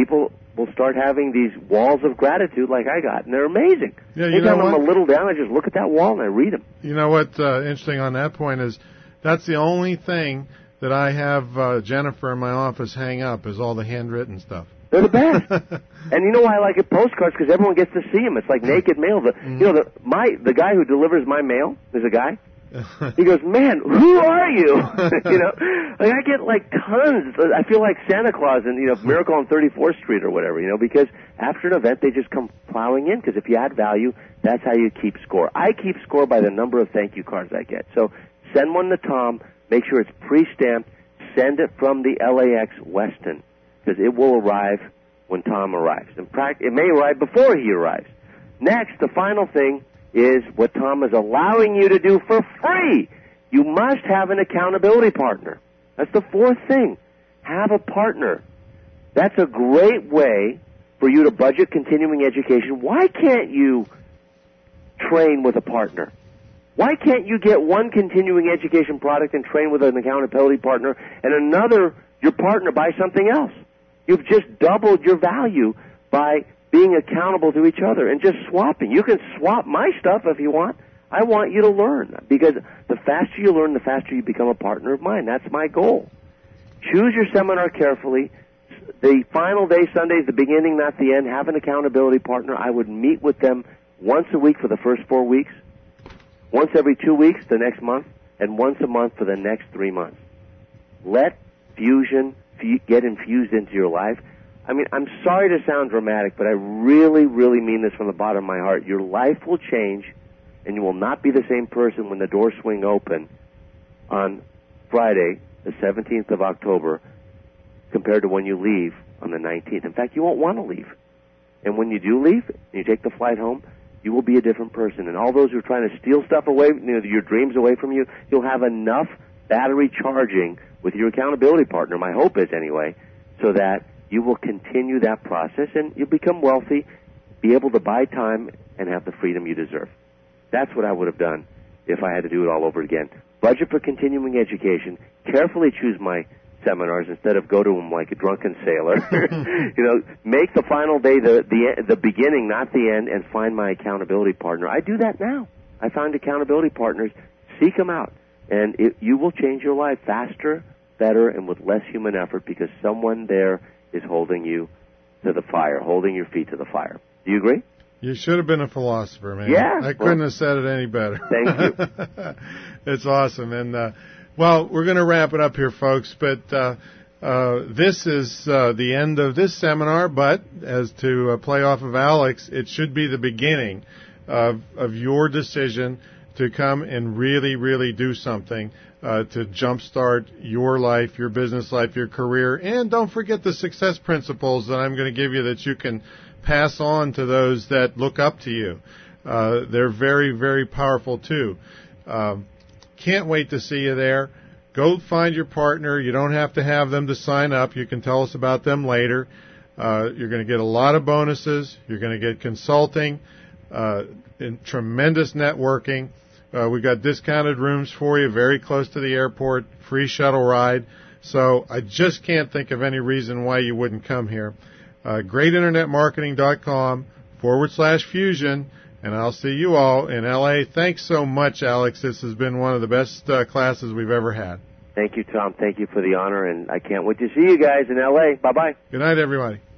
[SPEAKER 2] will start having these walls of gratitude like I got, and they're amazing.
[SPEAKER 1] Yeah, you
[SPEAKER 2] Anytime
[SPEAKER 1] know
[SPEAKER 2] I'm
[SPEAKER 1] what?
[SPEAKER 2] a little down, I just look at that wall and I read them.
[SPEAKER 1] You know what's uh, interesting on that point is that's the only thing that I have uh, Jennifer in my office hang up is all the handwritten stuff.
[SPEAKER 2] They're the best. And you know why I like it postcards? Because everyone gets to see them. It's like naked mail. The, mm-hmm. You know, the, my, the guy who delivers my mail, there's a guy. He goes, man, who are you? you know, like I get like tons. I feel like Santa Claus in, you know, Miracle on thirty-fourth Street or whatever, you know, because after an event they just come plowing in because if you add value, that's how you keep score. I keep score by the number of thank you cards I get. So send one to Tom, make sure it's pre-stamped, send it from the L A X Westin because it will arrive when Tom arrives. In fact, it may arrive before he arrives. Next, the final thing is what Tom is allowing you to do for free. You must have an accountability partner. That's the fourth thing. Have a partner. That's a great way for you to budget continuing education. Why can't you train with a partner? Why can't you get one continuing education product and train with an accountability partner and another, your partner, buy something else? You've just doubled your value by being accountable to each other and just swapping. You can swap my stuff if you want. I want you to learn because the faster you learn, the faster you become a partner of mine. That's my goal. Choose your seminar carefully. The final day, Sunday, is the beginning, not the end. Have an accountability partner. I would meet with them once a week for the first four weeks, once every two weeks the next month, and once a month for the next three months. Let Fusion get infused into your life. I mean, I'm sorry to sound dramatic, but I really, really mean this from the bottom of my heart. Your life will change, and you will not be the same person when the doors swing open on Friday, the seventeenth of October, compared to when you leave on the nineteenth. In fact, you won't want to leave. And when you do leave, and you take the flight home, you will be a different person. And all those who are trying to steal stuff away, you know, your dreams away from you, you'll have enough battery charging with your accountability partner, my hope is anyway, so that you will continue that process and you'll become wealthy, be able to buy time, and have the freedom you deserve. That's what I would have done if I had to do it all over again. Budget for continuing education, carefully choose my seminars instead of go to them like a drunken sailor. You know, make the final day the, the, the beginning, not the end, and find my accountability partner. I do that now. I find accountability partners, seek them out, and it, you will change your life faster, better, and with less human effort because someone there is holding you to the fire, holding your feet to the fire. Do you agree?
[SPEAKER 1] You should have been a philosopher, man.
[SPEAKER 2] Yeah.
[SPEAKER 1] I couldn't
[SPEAKER 2] well,
[SPEAKER 1] have said it any better.
[SPEAKER 2] Thank you.
[SPEAKER 1] It's awesome. And, uh, well, we're going to wrap it up here, folks, but uh, uh, this is uh, the end of this seminar, but as to uh, play off of Alex, it should be the beginning of, of your decision to come and really, really do something uh, to jumpstart your life, your business life, your career. And don't forget the success principles that I'm going to give you that you can pass on to those that look up to you. Uh, they're very, very powerful, too. Um, can't wait to see you there. Go find your partner. You don't have to have them to sign up. You can tell us about them later. Uh, you're going to get a lot of bonuses. You're going to get consulting, uh, and tremendous networking. Uh, we've got discounted rooms for you, very close to the airport, free shuttle ride. So I just can't think of any reason why you wouldn't come here. Uh, greatinternetmarketing.com forward slash fusion, and I'll see you all in L A. Thanks so much, Alex. This has been one of the best uh, classes we've ever had.
[SPEAKER 2] Thank you, Tom. Thank you for the honor, and I can't wait to see you guys in L A. Bye-bye.
[SPEAKER 1] Good night, everybody.